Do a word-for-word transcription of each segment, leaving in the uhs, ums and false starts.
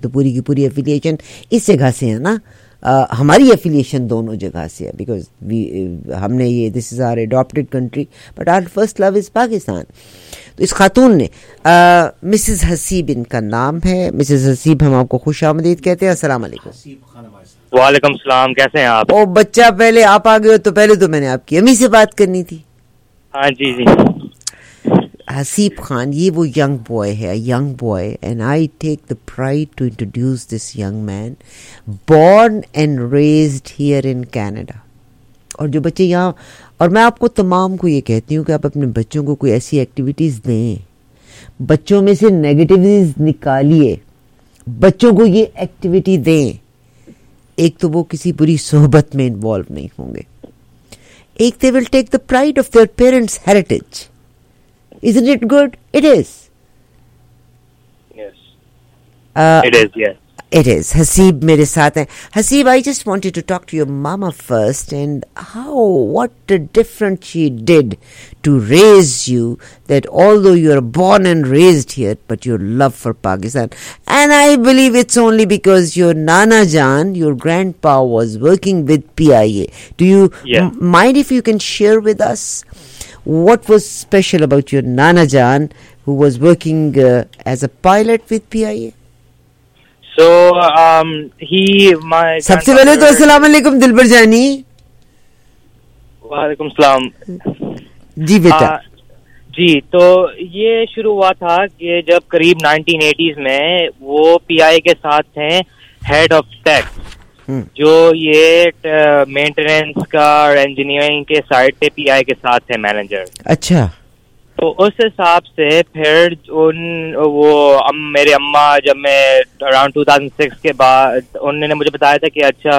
تو پوری کی پوری ایفیلیشن اس جگہ سے ہے نا, ہماری ایفیلیشن دونوں جگہ سے ہے, بیکاز ہم نے یہ this is our adapted country but our first love is Pakistan. تو اس خاتون نے مسز حسیب ان کا نام ہے. مسز حسیب ہم آپ کو خوش آمدید کہتے ہیں. السلام علیکم. وعلیکم السلام, کیسے ہیں آپ؟ او بچہ پہلے آپ آ گئے ہو, تو پہلے تو میں نے آپ کی امی سے بات کرنی تھی. ہاں جی جی. حسیب خان یہ وہ ینگ بوائے ہے, young boy, and I take the pride to introduce this young man born and raised here in Canada. اور جو بچے یہاں, اور میں آپ کو تمام کو یہ کہتی ہوں کہ آپ اپنے بچوں کو کوئی ایسی ایکٹیویٹیز دیں, بچوں میں سے نیگیٹیویٹیز نکالیے, بچوں کو یہ ایکٹیویٹی دیں. ایک تو وہ کسی بری صحبت میں انوالو نہیں ہوں گے, ایک they will take the pride of their parents' heritage. Isn't it good? It is. Yes. Uh, it is, yes. It is. Haseeb میرے ساتھ ہیں. Haseeb, I just wanted to talk to your mama first and how, what a difference she did to raise you, that although you are born and raised here, but your love for Pakistan. And I believe it's only because your Nana Jan, your grandpa, was working with P I A. Do you yeah. m- mind if you can share with us what was special about your Nana Jan who was working uh, as a pilot with P I A? So, um, he, my... سب سے پہلے تو السلام علیکم دلبر جانی. وعلیکم السلام. جی بیٹا. جی, تو یہ شروع ہوا تھا کہ جب قریب نائنٹین ایٹیز میں وہ پی آئی کے ساتھ تھے ہیڈ آف ٹیک, جو یہ مینٹیننس کا اور انجینئرنگ کے سائڈ پہ پی آئی کے ساتھ تھے مینیجر. اچھا. تو اس حساب سے پھر ان وہ ام میرے اماں جب میں اراؤنڈ ٹو تھاؤزینڈ سکس کے بعد انہوں نے مجھے بتایا تھا کہ اچھا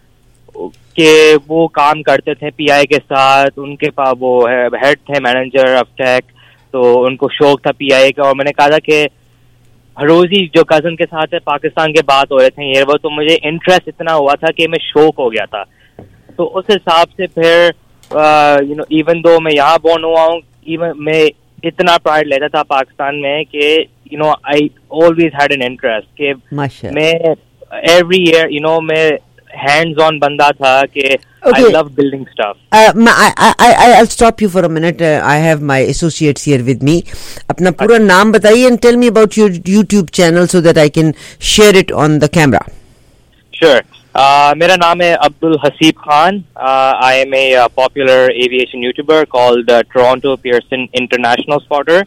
کہ وہ کام کرتے تھے پی آئی کے ساتھ, ان کے پاس وہ ہیڈ تھے مینیجر آف ٹیک, تو ان کو شوق تھا پی آئی کا. اور میں نے کہا تھا کہ روزی جو کزن کے ساتھ پاکستان کے بات ہو رہے تھے یہ وہ, تو مجھے انٹرسٹ اتنا ہوا تھا کہ میں شوق ہو گیا تھا. تو اس حساب سے پھر یو نو ایون دو میں یہاں بورن ہوا ہوں, ایون میں اتنا پرائڈ لیتا تھا پاکستان میں کہ you know I always had an interest کہ میں ایوری ایئر یو نو میں ہینڈز آن بندہ تھا کہ I love building stuff. Uh, I, I, I, I'll stop you for a minute. Uh, I have my associates here with me. اپنا پورا نام بتائیے and tell me about your YouTube channel so that I can share it on the camera. Sure. Uh, میرا نام ہے عبد Haseeb Khan. uh, I am a uh, popular aviation YouTuber called uh, Toronto Pearson International Spotter.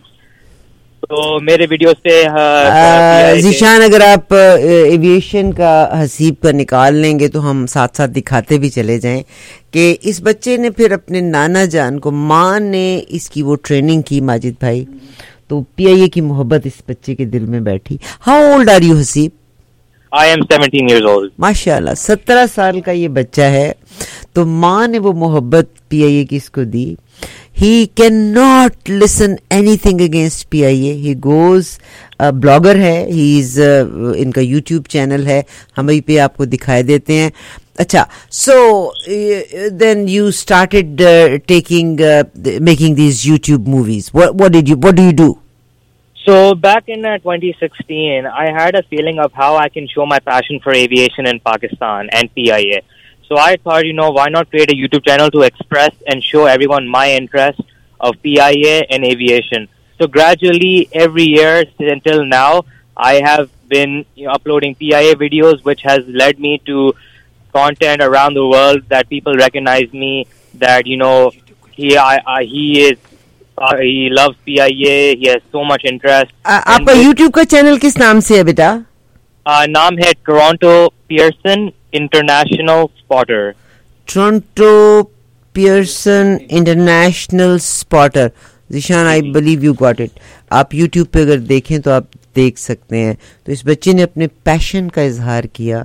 تو میرے video سے ذیشان اگر آپ aviation کا حسیب کا نکال لیں گے تو ہم ساتھ ساتھ دکھاتے بھی چلے جائیں کہ اس بچے نے پھر اپنے نانا جان کو, ماں نے اس کی وہ ٹریننگ کی ماجد بھائی, تو پی آئی اے کی محبت اس بچے کے دل میں بیٹھی. How old are you Haseeb? I am seventeen years old. ماشاء اللہ سترہ سال کا یہ بچہ ہے, تو ماں نے وہ محبت پی آئی اے کی اس کو دی. He cannot listen anything against P I A. He goes, blogger ہے, he is uh, ان کا YouTube چینل ہے, ہم وہیں پہ آپ کو دکھائے دیتے ہیں. اچھا, so uh, then you started uh, taking, uh, making these YouTube movies. What, what did you, what do you do? So back in uh, twenty sixteen, I had a feeling of how I can show my passion for aviation in Pakistan and P I A. So I thought, you know, why not create a YouTube channel to express and show everyone my interest of P I A and aviation. So gradually, every year until now, I have been you know, uploading P I A videos, which has led me to content around the world that people recognize me, that, you know, he, I, I, he is, uh, he loves P I A, he has so much interest. آپ کا YouTube کا channel کس نام سے ہے بیٹا؟ نام ہے Toronto Pearson International Spotter. Toronto Pearson International Spotter. Zeeshan, I believe you got it. آپ یوٹیوب پہ اگر دیکھیں تو آپ دیکھ سکتے ہیں. تو اس بچے نے اپنے پیشن کا اظہار کیا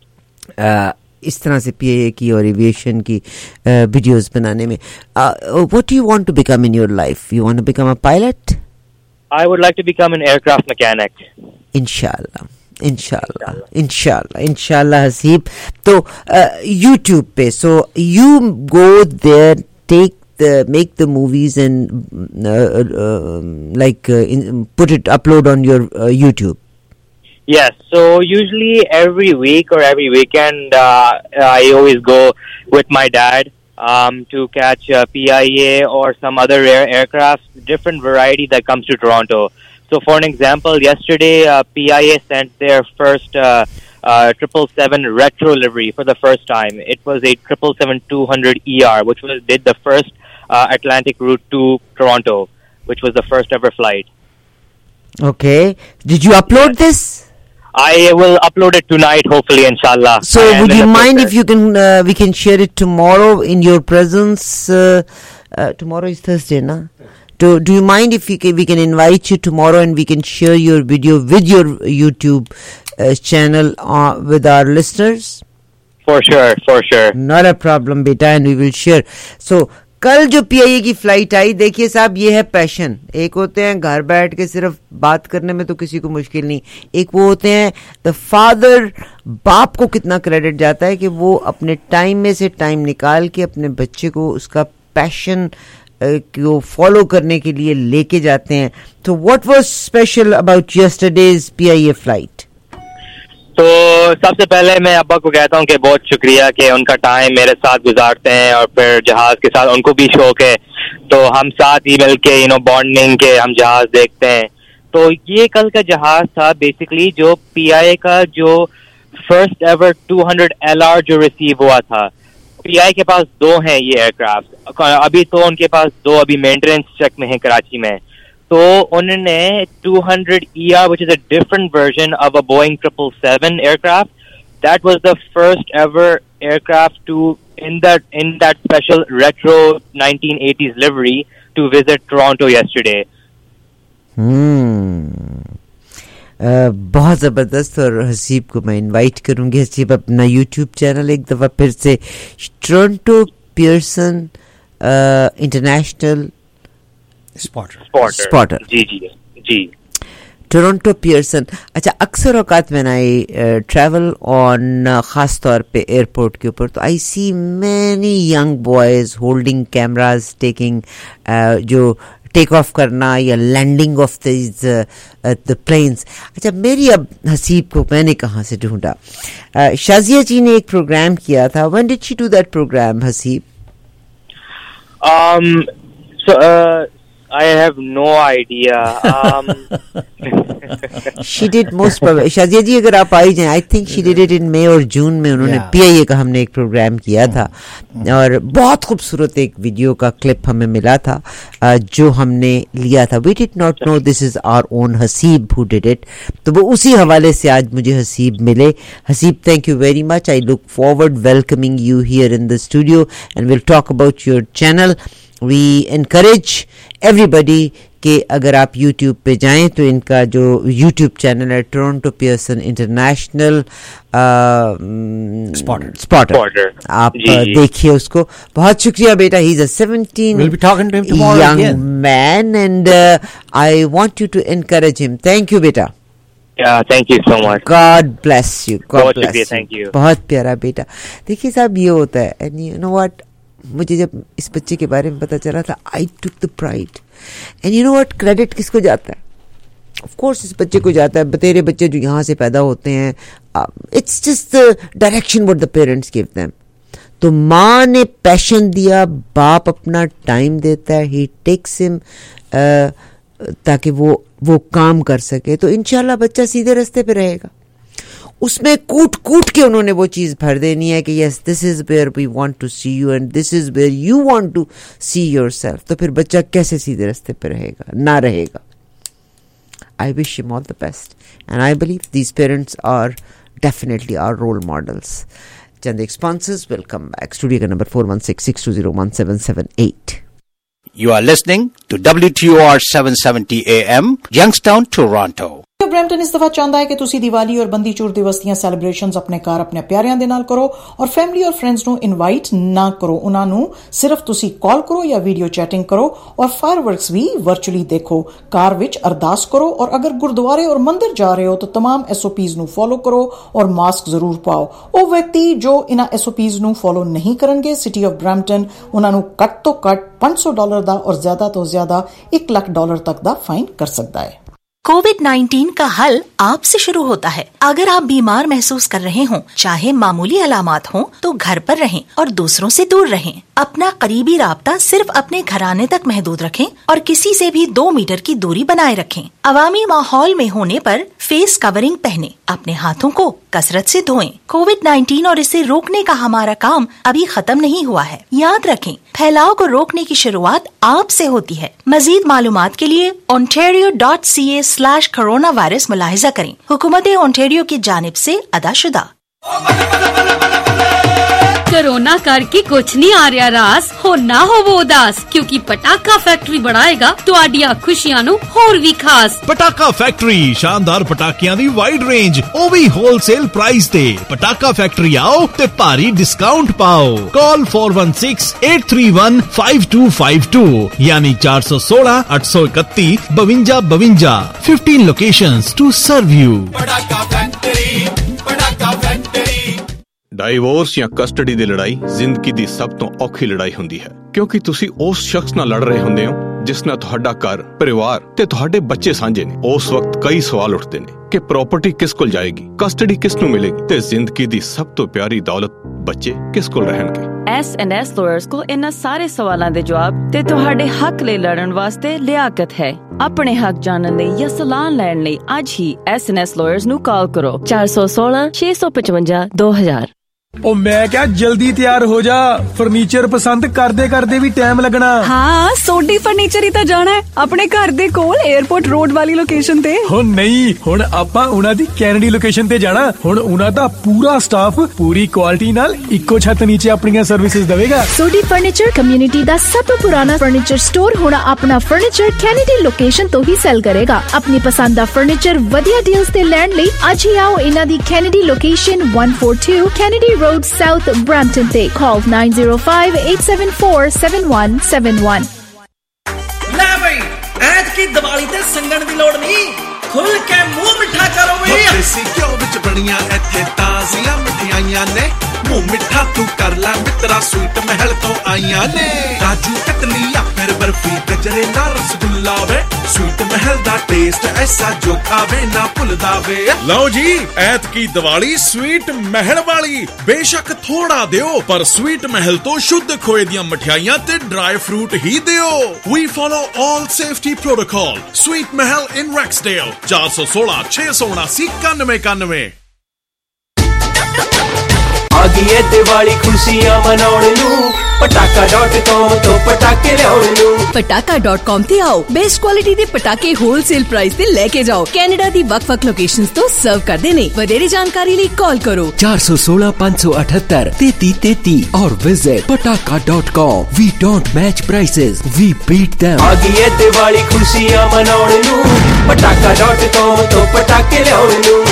اس طرح سے پی اے کی اور ایویشن کی ویڈیوز بنانے میں. What do you want to become in your life? You want to become a pilot? I would like to become an aircraft mechanic. انشاءاللہ انشاءاللہ انشاءاللہ انشاءاللہ حسیب. تو یوٹیوب پہ, so you go there, take the make the movies and uh, uh, like uh, in, put it upload on your uh, YouTube. Yes, so usually every week or every weekend, uh, I always go with my dad um, to catch uh, P I A or some other rare aircraft, different variety that comes to Toronto. So for an example, yesterday uh, P I A sent their first uh, uh, triple seven retro livery for the first time. It was a triple seven two hundred E R, which was did the first uh, Atlantic route to Toronto, which was the first ever flight. Okay. Did you upload this? I will upload it tonight, hopefully, inshallah. So would you mind if you can, uh, we can share it tomorrow in your presence? Uh, uh, tomorrow is Thursday, na? Do, do you mind if we can, we can invite you tomorrow and we can share your video with your YouTube uh, channel uh, with our listeners? For sure, for sure. Not a problem, beta, and we will share. So, کل جو پی I اے کی flight آئی, دیکھیے صاحب یہ ہے پیشن. ایک ہوتے ہیں گھر بیٹھ کے صرف بات کرنے میں تو کسی کو مشکل نہیں, ایک وہ ہوتے ہیں دا فادر, باپ کو کتنا کریڈٹ جاتا ہے کہ وہ اپنے ٹائم میں سے ٹائم نکال کے اپنے بچے کو اس کا پیشن کو فالو کرنے کے لیے لے کے جاتے ہیں. تو what was special about yesterday's P I A flight? تو سب سے پہلے میں ابا کو کہتا ہوں کہ بہت شکریہ کہ ان کا ٹائم میرے ساتھ گزارتے ہیں, اور پھر جہاز کے ساتھ ان کو بھی شوق ہے, تو ہم ساتھ ہی مل کے یو نو بانڈنگ کے ہم جہاز دیکھتے ہیں. تو یہ کل کا جہاز تھا بیسکلی جو پی آئی اے کا جو first ever two hundred L R جو ریسیو ہوا تھا. پی آئی کے پاس دو ہیں یہ ایئر کرافٹ, ابھی تو ان کے پاس دو ابھی مینٹیننس چیک میں ہیں کراچی میں. تو انہوں نے two hundred E R, which is a different version of a Boeing triple seven aircraft. That was the first ever aircraft to in that in that special retro nineteen eighties livery to visit Toronto yesterday. Hmm. Uh, بہت زبردست. اور حسیب کو میں invite کروں گی, حسیب اپنا YouTube channel ایک دفعہ پھر سے ٹورنٹو پیئرسن انٹرنیشنل اسپاٹر. جی جی جی ٹورنٹو پیئرسن. اچھا, اکثر اوقات میں آئی ٹریول آن, خاص طور پہ ایئرپورٹ کے اوپر, تو I see many young boys holding cameras taking, جو ٹیک آف کرنا یا landing off these the planes. اچھا, میری اب حسیب کو میں نے کہاں سے ڈھونڈا, شازیہ جی نے ایک پروگرام کیا تھا. When did she do that programme Haseeb? um so uh, I have no idea. um she did most probably. Shazia ji اگر آپ آئی جائیں, I think she did it in May اور جون میں انہوں نے پی آئی اے کا ہم نے ایک پروگرام کیا تھا, اور بہت خوبصورت ایک ویڈیو کا کلپ ہمیں ملا تھا جو ہم نے لیا تھا. We did not know this is our own Haseeb who did it. تو وہ اسی حوالے سے آج مجھے حسیب ملے. Haseeb, thank you very much. I look forward welcoming you here in the studio and we'll talk about your channel. We encourage everybody کہ اگر آپ یوٹیوب پہ جائیں تو ان کا جو یوٹیوب چینل ہے ٹورنٹو پیئرسن انٹرنیشنل اسپاٹر, آپ دیکھیے اس کو. بہت شکریہ بیٹا. He is a seventeen young man and I want you to encourage him. Thank you بیٹا. Thank you so much. God bless you. God bless you. Thank you. بہت پیارا بیٹا. دیکھیے صاحب, یہ ہوتا ہے, اینڈ یو نو واٹ, مجھے جب اس بچے کے بارے میں پتا چلا تھا, I took the pride. And you know what, credit کس کو جاتا ہے؟ آف کورس اس بچے کو جاتا ہے. بتیرے بچے جو یہاں سے پیدا ہوتے ہیں, it's just direction with the parents gave them. تو ماں نے پیشن دیا, باپ اپنا ٹائم دیتا ہے, ہی ٹیکس ہم تاکہ وہ وہ کام کر سکے. تو انشاءاللہ بچہ سیدھے رستے پہ رہے گا. اس میں کوٹ کوٹ کے انہوں نے وہ چیز بھر دینی ہے کہ yes this is where we want to see you and this is where you want to see yourself. تو پھر بچہ کیسے سیدھے رستے پہ رہے گا؟ نہ رہے گا. I wish him all the best and I believe these parents are definitely our role models. چند sponsors will come back. Studio کا number four one six six two zero one seven seven eight. You are listening to W T O R seven seventy A M, Youngstown, Toronto. Brampton اس دفعہ چاہتا ہے کہ تسی دیوالی اور بندی چور دیوس دیاں سیلیبریشنز اپنے گھر اپنے پیاریاں دے نال کرو اور فیملی اور فرینڈز نو انوائٹ نہ کرو. انہاں نو صرف تسی کال کرو یا ویڈیو چیٹنگ کرو اور فائر ورکس بھی ورچولی دیکھو. کار وچ ارداس کرو اور اگر گردوارے اور مندر جا رہے ہو تو تمام ایس او پیز نو فالو کرو اور ماسک ضرور پاؤ. او ویکتی جو انہاں ایس او پیز نو فالو نہیں کرن گے, سٹی آف برمپٹن انہاں نو کٹ تو کٹ پانچ سو ڈالر دا اور زیادہ تو زیادہ ایک لاکھ ڈالر تک دا فائن کر سکتا ہے. कोविड नाइन्टीन का हल आपसे शुरू होता है। अगर आप बीमार महसूस कर रहे हों, चाहे मामूली अलामात हों, तो घर पर रहें और दूसरों से दूर रहें। अपना करीबी राब्ता सिर्फ अपने घराने तक महदूद रखें और किसी से भी दो मीटर की दूरी बनाए रखें। अवामी माहौल में होने पर फेस कवरिंग पहने, अपने हाथों को कसरत से धोएं। कोविड नाइन्टीन और इसे रोकने का हमारा काम अभी खत्म नहीं हुआ है। याद रखें, फैलाव को रोकने की शुरुआत आपसे होती है। मजीद मालूमात के लिए ontario dot c a slash corona virus मुलाहिजा करें। हुकूमत ओंटारियो की जानिब से अदाशुदा। कोरोना करके कुछ नहीं आ रहा रास, हो ना हो वो उदास, क्योंकि पटाखा फैक्ट्री बढ़ाएगा तुहाडियां खुशियां नू होर भी खास। पटाखा फैक्ट्री शानदार पटाकियां दी वाइड रेंज, ओ भी होलसेल प्राइस ते। पटाखा फैक्ट्री आओ ते भारी डिस्काउंट पाओ। Call four one six eight three one five two five two यानी चार सौ सोलह आठ सौ इकत्ती बवंजा बवंजा। Fifteen locations to serve you. Patakha factory, Patakha factory. Divorce ਜਾਂ ਕਸਟਡੀ ਦੀ ਲੜਾਈ ਜ਼ਿੰਦਗੀ ਦੀ ਸਭ ਤੋਂ ਔਖੀ ਲੜਾਈ ਹੁੰਦੀ ਹੈ, ਕਿਉਂਕਿ ਤੁਸੀਂ ਉਸ ਸ਼ਖਸ ਨਾਲ ਲੜ ਰਹੇ ਹੁੰਦੇ ਹੋ ਜਿਸ ਨਾਲ ਤੁਹਾਡਾ ਘਰ, ਪਰਿਵਾਰ ਤੇ ਤੁਹਾਡੇ ਬੱਚੇ ਸਾਂਝੇ ਨੇ। ਉਸ ਵਕਤ ਕਈ ਸਵਾਲ ਉੱਠਦੇ ਨੇ ਕਿ ਪ੍ਰਾਪਰਟੀ ਕਿਸ ਕੋਲ ਜਾਏਗੀ, ਕਸਟਡੀ ਕਿਸ ਨੂੰ ਮਿਲੇਗੀ ਤੇ ਜ਼ਿੰਦਗੀ ਦੀ ਸਭ ਤੋਂ ਪਿਆਰੀ ਦੌਲਤ ਬੱਚੇ ਕਿਸ ਕੋਲ ਰਹਿਣਗੇ। ਐਸ ਐਂਡ ਐਸ ਲਾਇਰਸ ਕੋਲ ਇਹਨਾਂ ਸਾਰੇ ਸਵਾਲਾਂ ਦੇ ਜਵਾਬ ਤੇ ਤੁਹਾਡੇ ਹੱਕ ਲਈ ਲੜਨ ਵਾਸਤੇ ਲਿਆਕਤ ਹੈ। ਆਪਣੇ ਹੱਕ ਜਾਣਨ ਲਈ ਜਾਂ ਸਲਾਹ ਲੈਣ ਲਈ ਅੱਜ ਹੀ ਐਸ ਐਂਡ ਐਸ ਲਾਇਰਸ ਨੂੰ ਕਾਲ ਕਰੋ ਚਾਰ ਸੌ ਸੋਲਾਂ ਛੇ ਸੌ ਪਚਵੰਜਾ ਦੋ ਹਜ਼ਾਰ। ਉਹ ਮੈਂ ਕਿਹਾ ਜਲਦੀ ਤਿਆਰ ਹੋ ਜਾ, ਫਰਨੀਚਰ ਪਸੰਦ ਕਰਦੇ ਕਰਦੇ ਵੀ ਟਾਈਮ ਲੱਗਣਾ। ਹਾਂ, ਸੋਡੀ ਫਰਨੀਚਰ ਹੀ ਤਾਂ ਜਾਣਾ ਹੈ ਆਪਣੇ ਘਰ ਦੇ ਕੋਲ 에어ਪੋਰਟ ਰੋਡ ਵਾਲੀ ਲੋਕੇਸ਼ਨ ਤੇ। ਹੋ ਨਹੀਂ, ਹੁਣ ਆਪਾਂ ਉਹਨਾਂ ਦੀ ਕੈਨੇਡੀ ਲੋਕੇਸ਼ਨ ਤੇ ਜਾਣਾ। ਹੁਣ ਉਹਨਾਂ ਦਾ ਪੂਰਾ ਸਟਾਫ ਪੂਰੀ ਕੁਆਲਿਟੀ ਨਾਲ ਇੱਕੋ ਛੱਤ ਨੀਚੇ ਆਪਣੀਆਂ ਸਰਵਿਸਿਜ਼ ਦੇਵੇਗਾ। ਸੋਡੀ ਫਰਨੀਚਰ ਕਮਿਊਨਿਟੀ ਦਾ ਸਭ ਤੋਂ ਪੁਰਾਣਾ ਫਰਨੀਚਰ ਸਟੋਰ ਹੁਣ ਆਪਣਾ ਫਰਨੀਚਰ ਕੈਨੇਡੀ ਲੋਕੇਸ਼ਨ ਤੋਂ ਹੀ ਸੈਲ ਕਰੇਗਾ। ਆਪਣੀ ਪਸੰਦ ਦਾ ਫਰਨੀਚਰ ਵਧੀਆ ਡੀਲਸ ਤੇ ਲੈਣ ਲਈ ਅੱਜ ਹੀ ਆਓ ਇਹਨਾਂ ਦੀ Kennedy location one forty-two Kennedy Road South Brampton ਤੇ call nine zero five eight seven four seven one seven one। ਲੈ ਬਈ, ਐਤ ਕੀ ਦੀਵਾਲੀ ਤੇ ਸੰਗਣ ਦੀ ਲੋੜ ਨਹੀਂ, ਖੁੱਲ ਕੇ ਮੂੰਹ ਮਿੱਠਾ ਕਰੋ ਬਈ। ਦੇਸੀ ਘਿਓ ਵਿੱਚ ਬਣੀਆਂ ਇੱਥੇ ਤਾਜ਼ੀਆਂ ਮਠਿਆਈਆਂ ਨੇ, ਮੂੰਹ ਮਿੱਠਾ ਤੂੰ ਕਰ ਲੈ ਮਿੱਤਰਾ, ਸਵੀਟ ਮਹਿਲ ਤੋਂ ਆਈਆਂ ਨੇ। ਕਾਜੂ ਕਤਲੀ ਜਾਂ ਫਿਰ ਬਰਫੀ, ਗਜਰੇ ਨਾਲ ਰਸਗੁੱਲਾ ਵੇ, ਸਵੀਟ ਮਹਿਲ ਦਾ ਟੇਸਟ ਐਸਾ ਜੋ ਖਾਵੇ ਨਾ ਭੁੱਲਦਾ ਵੇ। ਲਓ ਜੀ, ਐਤਕੀ ਦੀਵਾਲੀ ਸਵੀਟ ਮਹਿਲ ਵਾਲੀ। ਬੇਸ਼ੱਕ ਥੋੜਾ ਦਿਓ, ਪਰ ਸਵੀਟ ਮਹਿਲ ਤੋਂ ਸ਼ੁੱਧ ਖੋਏ ਦੀਆਂ ਮਠਿਆਈਆਂ ਤੇ ਡਰਾਈ ਫਰੂਟ ਹੀ ਦਿਓ। We follow all safety protocol. Sweet Mahal in Rexdale, ਚਾਰ ਸੌ ਸੋਲਾਂ ਛੇ ਸੌ ਉਨਾਸੀ ਇਕਾਨਵੇਂ ਇਕਾਨਵੇਂ। ਆ ਗਈ ਏ ਦੀਵਾਲੀ ਖੁਸ਼ੀਆਂ ਮਨਾਉਣ ਨੂੰ, ਪਟਾਕਾ ਡਾਟ ਕਾਮ ਤੋਂ ਪਟਾਕੇ ਲਿਆਉਣ ਨੂੰ। ਪਟਾਕਾ ਡਾਟ ਕਾਮ ਤੇ ਆਓ, ਬੈਸਟ ਕੁਆਲਿਟੀ ਦੇ ਪਟਾਕੇ ਹੋਲਸੇਲ ਪ੍ਰਾਈਸ ਤੇ ਲੈ ਕੇ ਜਾਓ। ਕੈਨੇਡਾ ਦੀ ਵੱਖ-ਵੱਖ ਲੋਕੇਸ਼ਨਸ ਤੋਂ ਸਰਵ ਕਰਦੇ ਨੇ। ਵਧੇਰੇ ਜਾਣਕਾਰੀ ਲਈ ਕਾਲ ਕਰੋ ਚਾਰ ਸੌ ਸੋਲਾਂ ਪੰਜ ਸੌ ਅਠੱਤਰ ਤੇਤੀ ਤੇਤੀ और visit pataka dot com. We don't match prices, we beat them. ਆ ਗਈ ਏ ਦੀਵਾਲੀ ਖੁਸ਼ੀਆਂ ਮਨਾਉਣ ਨੂੰ, ਪਟਾਕਾ ਡਾਟ ਕਾਮ ਤੋਂ ਪਟਾਕੇ ਲਿਆਉਣ ਨੂੰ।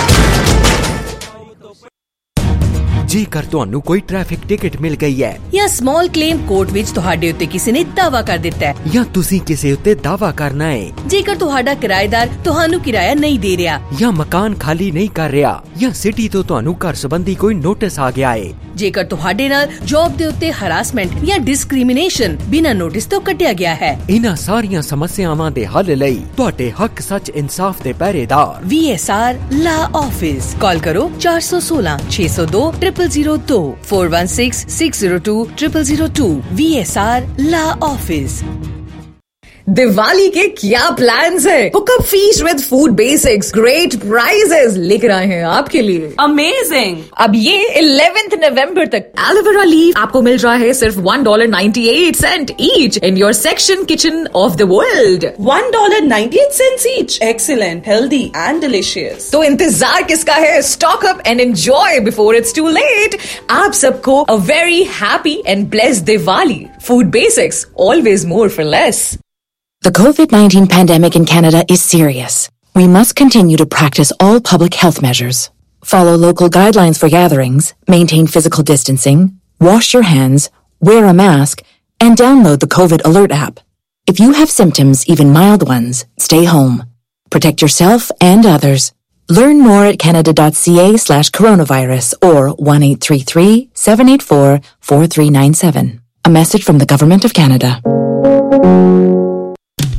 ਜੇਕਰ ਤੁਹਾਨੂੰ ਕੋਈ ਟ੍ਰੈਫਿਕ ਟਿਕਟ ਮਿਲ ਗਈ ਹੈ ਜਾਂ ਸਮਾਲ ਕਲੇਮ ਕੋਰਟ ਵਿੱਚ ਤੁਹਾਡੇ ਉੱਤੇ ਕਿਸੇ ਨੇ ਦਾਅਵਾ ਕਰ ਦਿੱਤਾ ਹੈ, ਜਾਂ ਤੁਸੀਂ ਕਿਸੇ ਉੱਤੇ ਦਾਅਵਾ ਕਰਨਾ ਹੈ, ਜੇਕਰ ਤੁਹਾਡਾ ਕਿਰਾਏਦਾਰ ਤੁਹਾਨੂੰ ਕਿਰਾਇਆ ਨਹੀਂ ਦੇ ਰਿਹਾ, ਜਾਂ ਮਕਾਨ ਖਾਲੀ ਨਹੀਂ ਕਰ ਰਿਹਾ, ਜਾਂ ਸਿਟੀ ਤੋਂ ਤੁਹਾਨੂੰ ਘਰ ਸੰਬੰਧੀ ਕੋਈ ਨੋਟਿਸ ਆ ਗਿਆ ਹੈ, ਜੇਕਰ ਤੁਹਾਡੇ ਨਾਲ ਜੌਬ ਦੇ ਉੱਤੇ ਹਰਾਸਮੈਂਟ ਜਾਂ ਡਿਸਕ੍ਰਿਮੀਨੇਸ਼ਨ ਬਿਨਾਂ ਨੋਟਿਸ ਤੋਂ ਕੱਟਿਆ ਗਿਆ ਹੈ, ਇਹਨਾਂ ਸਾਰੀਆਂ ਸਮੱਸਿਆਵਾਂ ਦੇ ਹੱਲ ਲਈ ਤੁਹਾਡੇ ਹੱਕ ਸੱਚ ਇਨਸਾਫ ਦੇ ਪਹਿਰੇਦਾਰ V S R law office. Call ਕਰੋ ਚਾਰ ਸੌ ਸੋਲਾਂ ਛੇ ਸੌ ਦੋ ट्रिपल जीरो दो four one six six zero two triple zero two V S R law office. Diwali के क्या प्लान्स है? Hookup feast with food basics, great prices लेकर आए हैं आपके लिए। अमेजिंग। अब ये इलेवेंथ नवंबर तक एलोवेरा लीफ आपको मिल रहा है सिर्फ one dollar ninety-eight cent each in your section kitchen of the world. one dollar ninety-eight cents each. Excellent, healthy and delicious. तो इंतजार किसका है? Stock up and enjoy before it's too late. आप सबको a very happy and blessed Diwali. Food basics, always more for less. The COVID nineteen pandemic in Canada is serious. We must continue to practice all public health measures. Follow local guidelines for gatherings, maintain physical distancing, wash your hands, wear a mask, and download the COVID Alert app. If you have symptoms, even mild ones, stay home. Protect yourself and others. Learn more at canada.ca slash coronavirus or one eight three three seven eight four four three nine seven. A message from the Government of Canada. First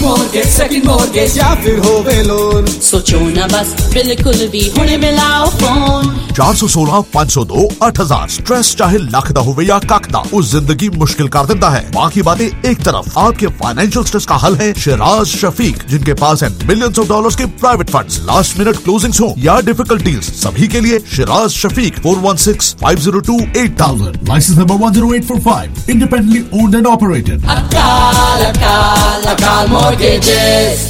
first mortgage, second mortgage या फिर होवे loan, सोचो ना बस बिल्कुल भी हुणे मिलाओ फोन। चार सौ सोलह पाँच सौ दो आठ हजार स्ट्रेस चाहे लख दा होवे या कख दा, उस जिंदगी मुश्किल कर देता है। बाकी बातें एक तरफ, आपके फाइनेंशियल स्ट्रेस का हल है शिराज शफीक, जिनके पास है मिलियंस ऑफ डॉलर्स के private funds, last minute closings हो या डिफिकल्ट डील्स, सभी के लिए Shiraz Shafiq four one six five zero two eight thousand, license number one zero eight four five, independently owned and operated. Akal Akal Akal mortgages.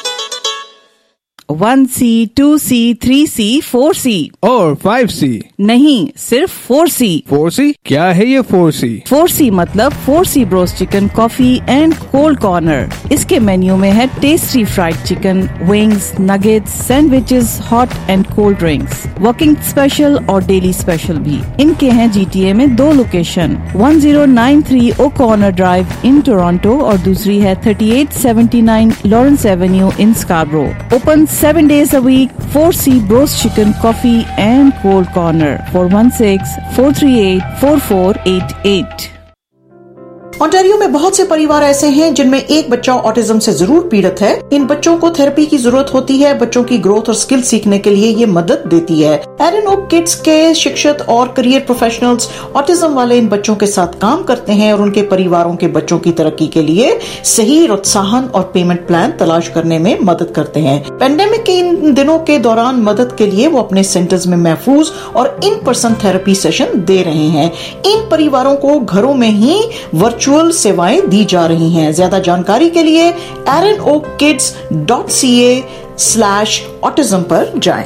One C, two C, three C, four C और five सी नहीं, सिर्फ four सी। Four सी क्या है ये four सी? Four C मतलब four C broast chicken, coffee and cold corner. इसके menu में है tasty fried chicken, wings, nuggets, sandwiches, hot and cold drinks, working special और डेली स्पेशल भी। इनके हैं जीटीए में दो location, one zero nine three O corner drive in Toronto और दूसरी है thirty eight seventy nine Lawrence avenue in Scarborough. Open seven days a week. four C Bros Chicken, Coffee and Cold Corner. four one six, four three eight, four four eight eight. Ontario में बहुत से परिवार ऐसे हैं जिनमें एक बच्चा autism से जरूर पीड़ित है। इन बच्चों को थेरेपी की जरूरत होती है। बच्चों की ग्रोथ और स्किल सीखने के लिए ये मदद देती है। एरन ओक किड्स के शिक्षक और करियर प्रोफेशनल्स ऑटिज्म वाले इन बच्चों के साथ काम करते हैं और उनके परिवारों के बच्चों की तरक्की के लिए सही प्रोत्साहन और पेमेंट प्लान तलाश करने में मदद करते हैं। पेंडेमिक के इन दिनों के दौरान मदद के लिए वो अपने सेंटर्स में महफूज और इन पर्सन थेरेपी सेशन दे रहे हैं। इन परिवारों को घरों में ही वर्चुअल सेवाएं दी जा रही हैं। ज्यादा जानकारी के लिए Erinoak Kids dot C A slash autism पर जाएं।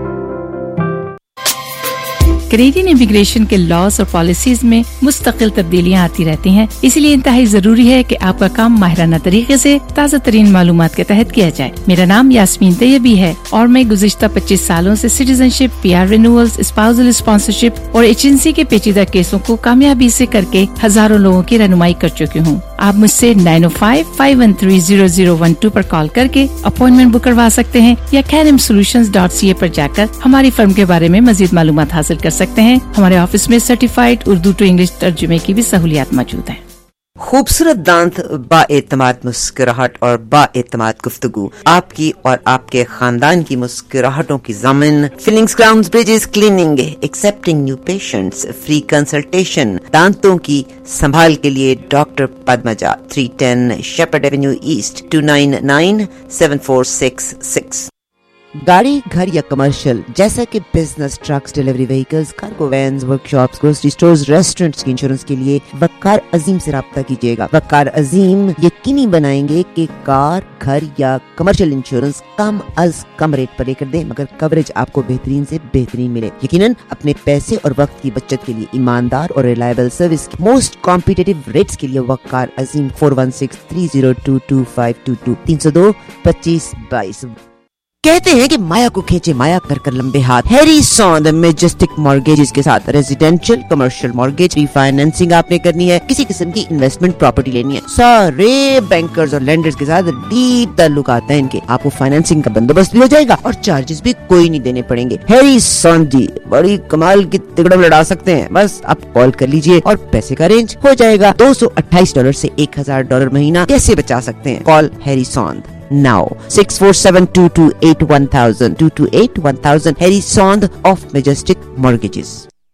कैनेडियन इमिग्रेशन के लॉज और पॉलिसीज में मुस्तकिल तब्दीलियां आती रहती हैं, इसलिए इंतहाई जरूरी है कि आपका काम माहिराना तरीके से ताज़ा तरीन मालूमात के तहत किया जाए। मेरा नाम यास्मीन तैयबी है और मैं गुज़िश्ता पच्चीस सालों से citizenship, PR renewals, spousal sponsorship और एजेंसी के पेचीदा केसों को कामयाबी से करके हजारों लोगों की रहनुमाई कर चुकी हूँ। आप मुझसे nine O five, five one three, zero zero one two पर कॉल करके अपॉइंटमेंट बुक करवा सकते हैं या कैनम सोल्यूशंस डॉट सी ए पर जाकर हमारी फर्म के बारे में मजीद मालूमात हासिल कर सकते हैं। हमारे ऑफिस में सर्टिफाइड उर्दू टू इंग्लिश तर्जुमे की भी सहूलियात मौजूद हैं। खूबसूरत दांत, बाएतमाद मुस्कुराहट और बाएतमाद गुफ्तगू, आपकी और आपके खानदान की मुस्कुराहटों की ज़मीन। Fillings, crowns, bridges, cleaning, accepting new patients, free consultation, दांतों की संभाल के लिए doctor Padmaja, three ten Sheppard avenue east, two nine nine seven four six six. गाड़ी, घर या कमर्शियल जैसा कि business, trucks, delivery vehicles, cargo vans, workshops, grocery stores, restaurants की इंश्योरेंस के लिए वकार अजीम से राब्ता कीजिएगा। वकार अजीम यकीनी बनाएंगे कि कार, घर या कमर्शियल इंश्योरेंस कम अज कम रेट पर लेकर दें, मगर कवरेज आपको बेहतरीन से बेहतरीन मिले। यकीनन अपने पैसे और वक्त की बचत के लिए ईमानदार और रिलायबल सर्विस की मोस्ट कॉम्पिटिटिव रेट्स के लिए Waqar Azeem four one six three zero two two five two two, तीन सौ दो पच्चीस बाईस। कहते हैं कि माया को खींचे माया कर कर लंबे हाथ। हैरी सॉन्द मेजेस्टिक मॉर्गेजेस के साथ रेजिडेंशियल, कमर्शियल मॉर्गेज, रीफाइनेंसिंग आपने करनी है, किसी किस्म की इन्वेस्टमेंट प्रॉपर्टी लेनी है, सारे बैंकर्स और लेंडर्स के साथ डीप ताल्लुकात हैं इनके। आपको फाइनेंसिंग का बंदोबस्त भी हो जाएगा और चार्जेस भी कोई नहीं देने पड़ेंगे। हैरी सॉन्द जी बड़ी कमाल की तिगड़म लड़ा सकते हैं। बस आप कॉल कर लीजिए और पैसे का अरेंज हो जाएगा। दो सौ अट्ठाईस डॉलर से एक हजार डॉलर महीना कैसे बचा सकते हैं? Call Harry Sond now six four seven two two eight one thousand, two two eight one thousand. Harry Sond of Majestic Mortgages.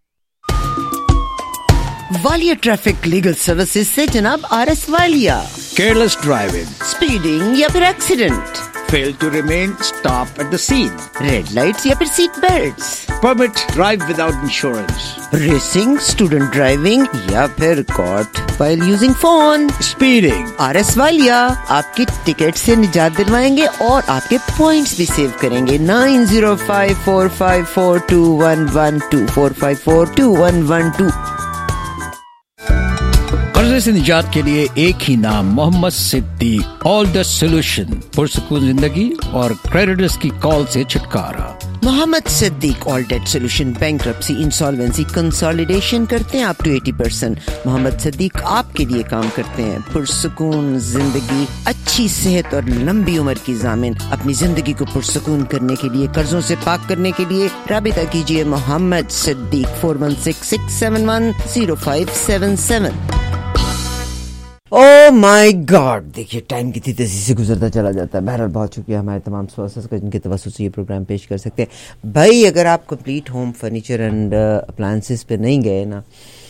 Walia traffic legal services से जनाब R S Walia. Careless driving, speeding या फिर accident, fail to remain, stop at the scene, red lights या फिर seat belts, permit drive without insurance, racing, student driving या फिर caught while using phone, speeding. R S Walia आपकी ticket से निजात दिलवाएंगे और आपके पॉइंट्स भी सेव करेंगे। Nine zero five four five four two one one two, four five four two one one two. कर्जे से निजात के लिए एक ही नाम, Mohammad Siddiq. All the solution, पुरसुकून जिंदगी और क्रेडिटर्स की कॉल से छुटकारा। Mohammad Siddiq all debt solution, bankruptcy, insolvency, consolidation करते हैं अप टू अस्सी परसेंट। मोहम्मद सिद्दीक आपके लिए काम करते हैं। पुरसुकून जिंदगी, अच्छी सेहत और लंबी उम्र की जामिन। अपनी जिंदगी को पुरसुकून करने के लिए, कर्जों से पाक करने के लिए राबिता कीजिए Mohammad Siddiq four one six six seven one zero five seven seven. Oh my God, دیکھیے ٹائم کتنی تیزی سے گزرتا چلا جاتا ہے. بہرحال بہت شکریہ ہمارے تمام اسپانسرز کا جن کے توسط سے یہ پروگرام پیش کر سکتے ہیں. بھائی اگر آپ complete home furniture and appliances پہ نہیں گئے نا,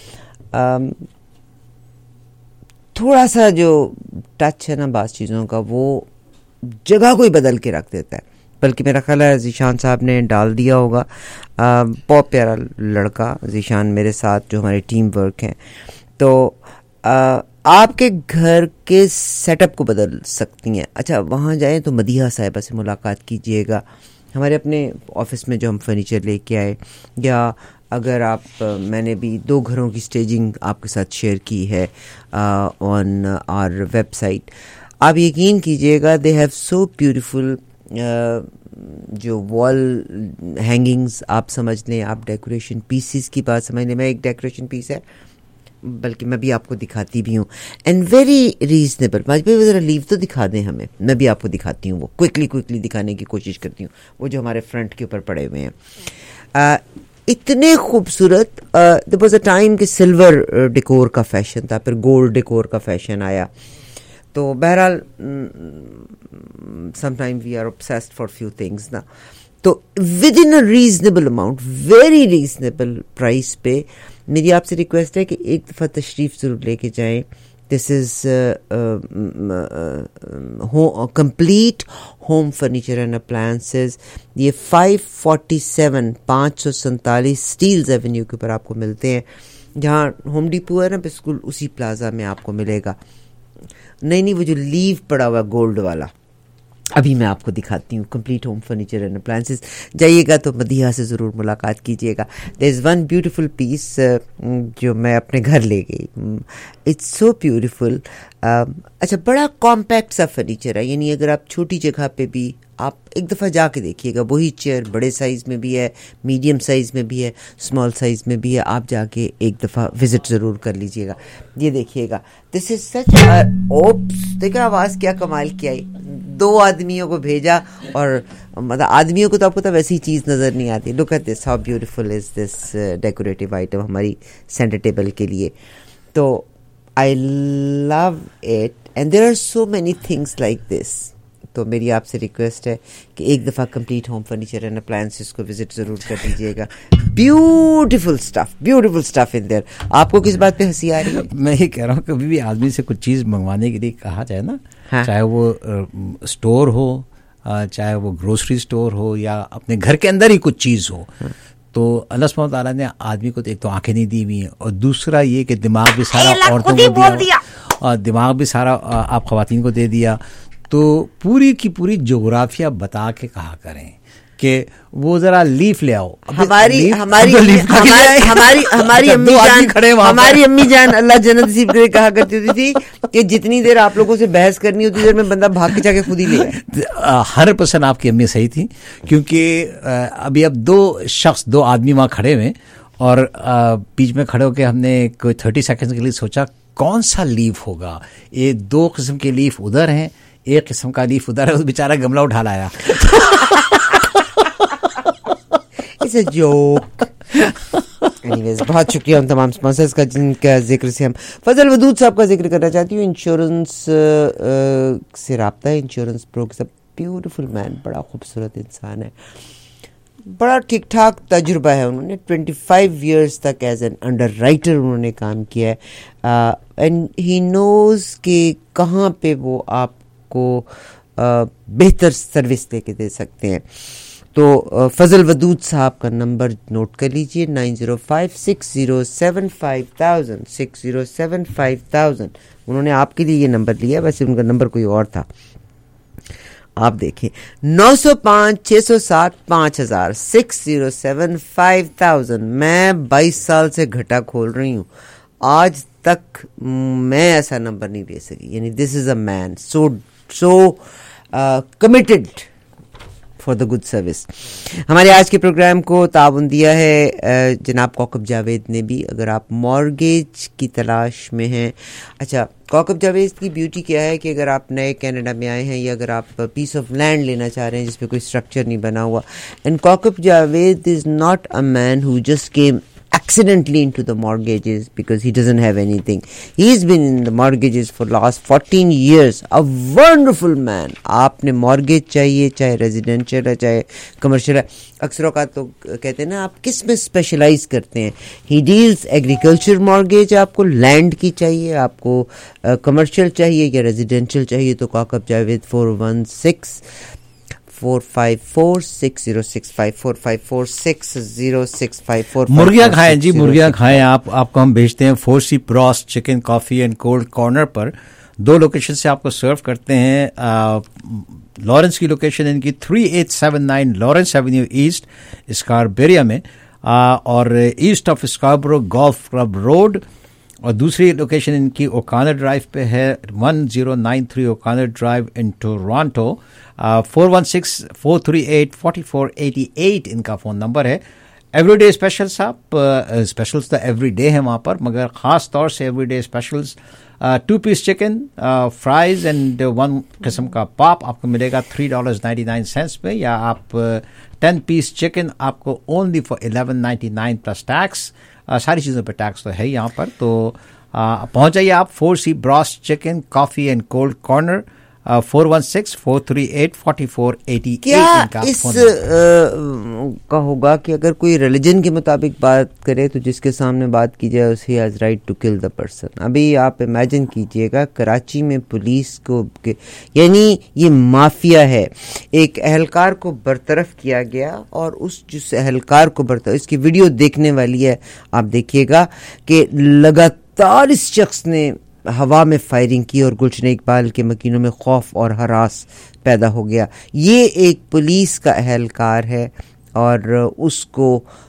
تھوڑا سا جو ٹچ ہے نا بعض چیزوں کا, وہ جگہ کوئی بدل کے رکھ دیتا ہے. بلکہ میرا خیال ہے ذیشان صاحب نے ڈال دیا ہوگا. بہت پیارا لڑکا ذیشان میرے ساتھ جو ہمارے ٹیم ورک ہیں, تو آپ کے گھر کے سیٹ اپ کو بدل سکتی ہیں. اچھا وہاں جائیں تو مدیحہ صاحبہ سے ملاقات کیجیے گا, ہمارے اپنے آفس میں جو ہم فرنیچر لے کے آئے, یا اگر آپ, میں نے بھی دو گھروں کی اسٹیجنگ آپ کے ساتھ شیئر کی ہے آن آر ویب سائٹ. آپ یقین کیجیے گا دے ہیو سو بیوٹیفل جو وال ہینگنگز آپ سمجھ لیں, آپ ڈیکوریشن پیسز کی بات سمجھ لیں. میں ایک ڈیکوریشن پیس ہے, بلکہ میں بھی آپ کو دکھاتی بھی ہوں, اینڈ ویری ریزنیبل. ماج بھائی ذرا لیو تو دکھا دیں ہمیں, میں بھی آپ کو دکھاتی ہوں. وہ کوئکلی کوئکلی دکھانے کی کوشش کرتی ہوں, وہ جو ہمارے فرنٹ کے اوپر پڑے ہوئے ہیں اتنے خوبصورت. دیر واز اے ٹائم کہ سلور ڈیکور کا فیشن تھا, پھر گولڈ ڈیکور کا فیشن آیا. تو بہرحال some time we are obsessed for few things نا. تو within a reasonable amount, very reasonable price پہ میری آپ سے ریکویسٹ ہے کہ ایک دفعہ تشریف ضرور لے کے جائیں. This is complete home furniture and appliances. یہ فائیو فورٹی سیون پانچ سو سینتالیس اسٹیلز ایونیو کے اوپر آپ کو ملتے ہیں, جہاں ہوم ڈیپو ہے نا بالکل اسی پلازا میں آپ کو ملے گا. نہیں نہیں وہ جو لیو پڑا ہوا گولڈ والا, ابھی میں آپ کو دکھاتی ہوں. Complete home furniture and appliances جائیے گا تو مدیحہ سے ضرور ملاقات کیجیے گا. دیر از ون بیوٹیفل پیس جو میں اپنے گھر لے گئی, اٹس سو بیوٹیفل. اچھا بڑا کمپیکٹ سا فرنیچر ہے, یعنی اگر آپ چھوٹی جگہ پہ بھی آپ ایک دفعہ جا کے دیکھیے گا. وہی چیئر بڑے سائز میں بھی ہے, میڈیم سائز میں بھی ہے, اسمال سائز میں بھی ہے. آپ جا کے ایک دفعہ وزٹ ضرور کر لیجیے گا. یہ دیکھیے گا, دس از سچ. اوپس دیکھا آواز کیا کمال کی آئی. دو آدمیوں کو بھیجا, اور مطلب آدمیوں کو تو آپ کو تو ویسی چیز نظر نہیں آتی. Look at this, how beautiful is this decorative item ہماری سینٹر ٹیبل کے لیے. تو I love it, and there are so many things like this. تو میری آپ سے ریکویسٹ ہے کہ ایک دفعہ complete home furniture and appliances کو وزٹ ضرور کر دیجیے گا. Beautiful stuff, beautiful stuff in there. آپ کو کس بات پہ ہنسی آ رہی ہے؟ میں یہ کہہ رہا ہوں کبھی بھی آدمی سے کچھ چیز منگوانے کے لیے کہا جائے نا, چاہے وہ اسٹور ہو, چاہے وہ گروسری اسٹور ہو, یا اپنے گھر کے اندر ہی کچھ چیز ہو, تو اللہ سبحانہ تعالیٰ نے آدمی کو ایک تو آنکھیں نہیں دی ہوئی ہیں, اور دوسرا یہ کہ دماغ بھی سارا عورتوں کو دیا, اور دماغ بھی سارا آپ خواتین کو دے دیا. تو پوری کی پوری جغرافیہ بتا کے کہا کریں کہ وہ ذرا لیف لے آؤ. ہماری ہماری ہماری ہماری امی جان ہماری امی جان اللہ جنت نصیب کرے کہا کرتی ہوتی تھی کہ جتنی دیر آپ لوگوں سے بحث کرنی ہوتی دیر میں بندہ بھاگ کے جا کے خود ہی لے آئے. ہر پرسن آپ کی امی صحیح تھی, کیونکہ ابھی اب دو شخص دو آدمی وہاں کھڑے ہوئے, اور بیچ میں کھڑے ہو کے ہم نے کوئی تھرٹی سیکنڈ کے لیے سوچا کون سا لیف ہوگا. یہ دو قسم کے لیف ادھر ہیں, ایک قسم کا لیف ادھر ہے. اس بیچارہ گملہ اٹھا لایا. It's a joke. Anyways, بہت شکریہ ان تمام اسپانسرز کا جن کا ذکر سے ہم فضل ودود صاحب کا ذکر کرنا چاہتی ہوں. انشورنس سے رابطہ ہے, انشورنس پرو کے سب بیوٹیفل مین, بڑا خوبصورت انسان ہے, بڑا ٹھیک ٹھاک تجربہ ہے. انہوں نے ٹوینٹی فائیو ایئرس تک ایز این انڈر رائٹر انہوں نے کام کیا ہے, اینڈ ہی نوز کہ کہاں پہ وہ آپ کو بہتر سروس دے کے دے سکتے ہیں. تو فضل ودود صاحب کا نمبر نوٹ کر لیجئے, nine zero five six zero seven five thousand six zero seven five thousand. انہوں نے آپ کے لیے یہ نمبر لیا, ویسے ان کا نمبر کوئی اور تھا. آپ دیکھیں نو سو پانچ چھ سو سات پانچ ہزار six zero seven five thousand. میں بائیس سال سے گھٹا کھول رہی ہوں, آج تک میں ایسا نمبر نہیں دے سکی. یعنی this is a man so so committed for the good service. ہمارے آج کے پروگرام کو تعاون دیا ہے جناب کوکب جاوید نے بھی. اگر آپ مارگیج کی تلاش میں ہیں, اچھا کوکب جاوید کی بیوٹی کیا ہے کہ اگر آپ نئے کینیڈا میں آئے ہیں, یا اگر آپ پیس آف لینڈ لینا چاہ رہے ہیں جس پہ کوئی اسٹرکچر نہیں بنا ہوا, and Kaukab Javed is not a man who just came accidentally into the mortgages because he doesn't have anything. He's been in the mortgages for last fourteen years. A wonderful man. आपने mortgage चाहिए, चाहे residential है, चाहे commercial है. अक्सर औकात तो कहते हैं ना आप किस में specialize करते हैं. He deals agriculture mortgage. आपको land की चाहिए, आपको uh, commercial चाहिए या residential चाहिए तो काकब Javed four one six four five four six zero six five four five four six zero six five four. मुर्गियाँ खाएं जी, मुर्गियाँ खाएं आप. आपको हम भेजते हैं four C bros chicken coffee and cold corner पर. दो लोकेशन से आपको सर्व करते हैं. लॉरेंस की लोकेशन इनकी three eight seven nine Lawrence avenue east Scarborough में, आ, और east of Scarborough golf club road. और दूसरी लोकेशन इनकी ओकानर ड्राइव पे है, one zero nine three O'Connor drive in Toronto. Four one six four three eight forty four eighty eight इनका phone नंबर है. एवरीडे स्पेशल्स आप, स्पेशल्स तो एवरीडे हैं वहाँ पर, मगर ख़ास तौर से everyday specials two piece chicken fries and one किस्म का पॉप आपको मिलेगा three dollars ninety nine cents पे, या आप टेन पीस चिकन आपको only for eleven ninety nine plus tax. सारी चीज़ों पर टैक्स तो है यहाँ पर. तो पहुँच जाइए आप four C bros chicken coffee and cold corner, four one six four three eight forty four eighty eight. क्या इस आ, का होगा कि अगर कोई रिलीजन के मुताबिक बात करे तो जिसके सामने बात की जाए उसे has right to kill the person. अभी आप इमेजिन कीजिएगा कराची में पुलिस को, यानी ये माफिया है, एक एहलकार को बरतरफ किया गया और उस जिस एहलकार को बरतरफ, इसकी वीडियो देखने वाली है, आप देखिएगा कि लगातार इस शख्स ने हवा में फायरिंग की और गुलशन इकबाल के मकीनों में खौफ और हरास पैदा हो गया. ये एक पुलिस का एहलकार है और उसको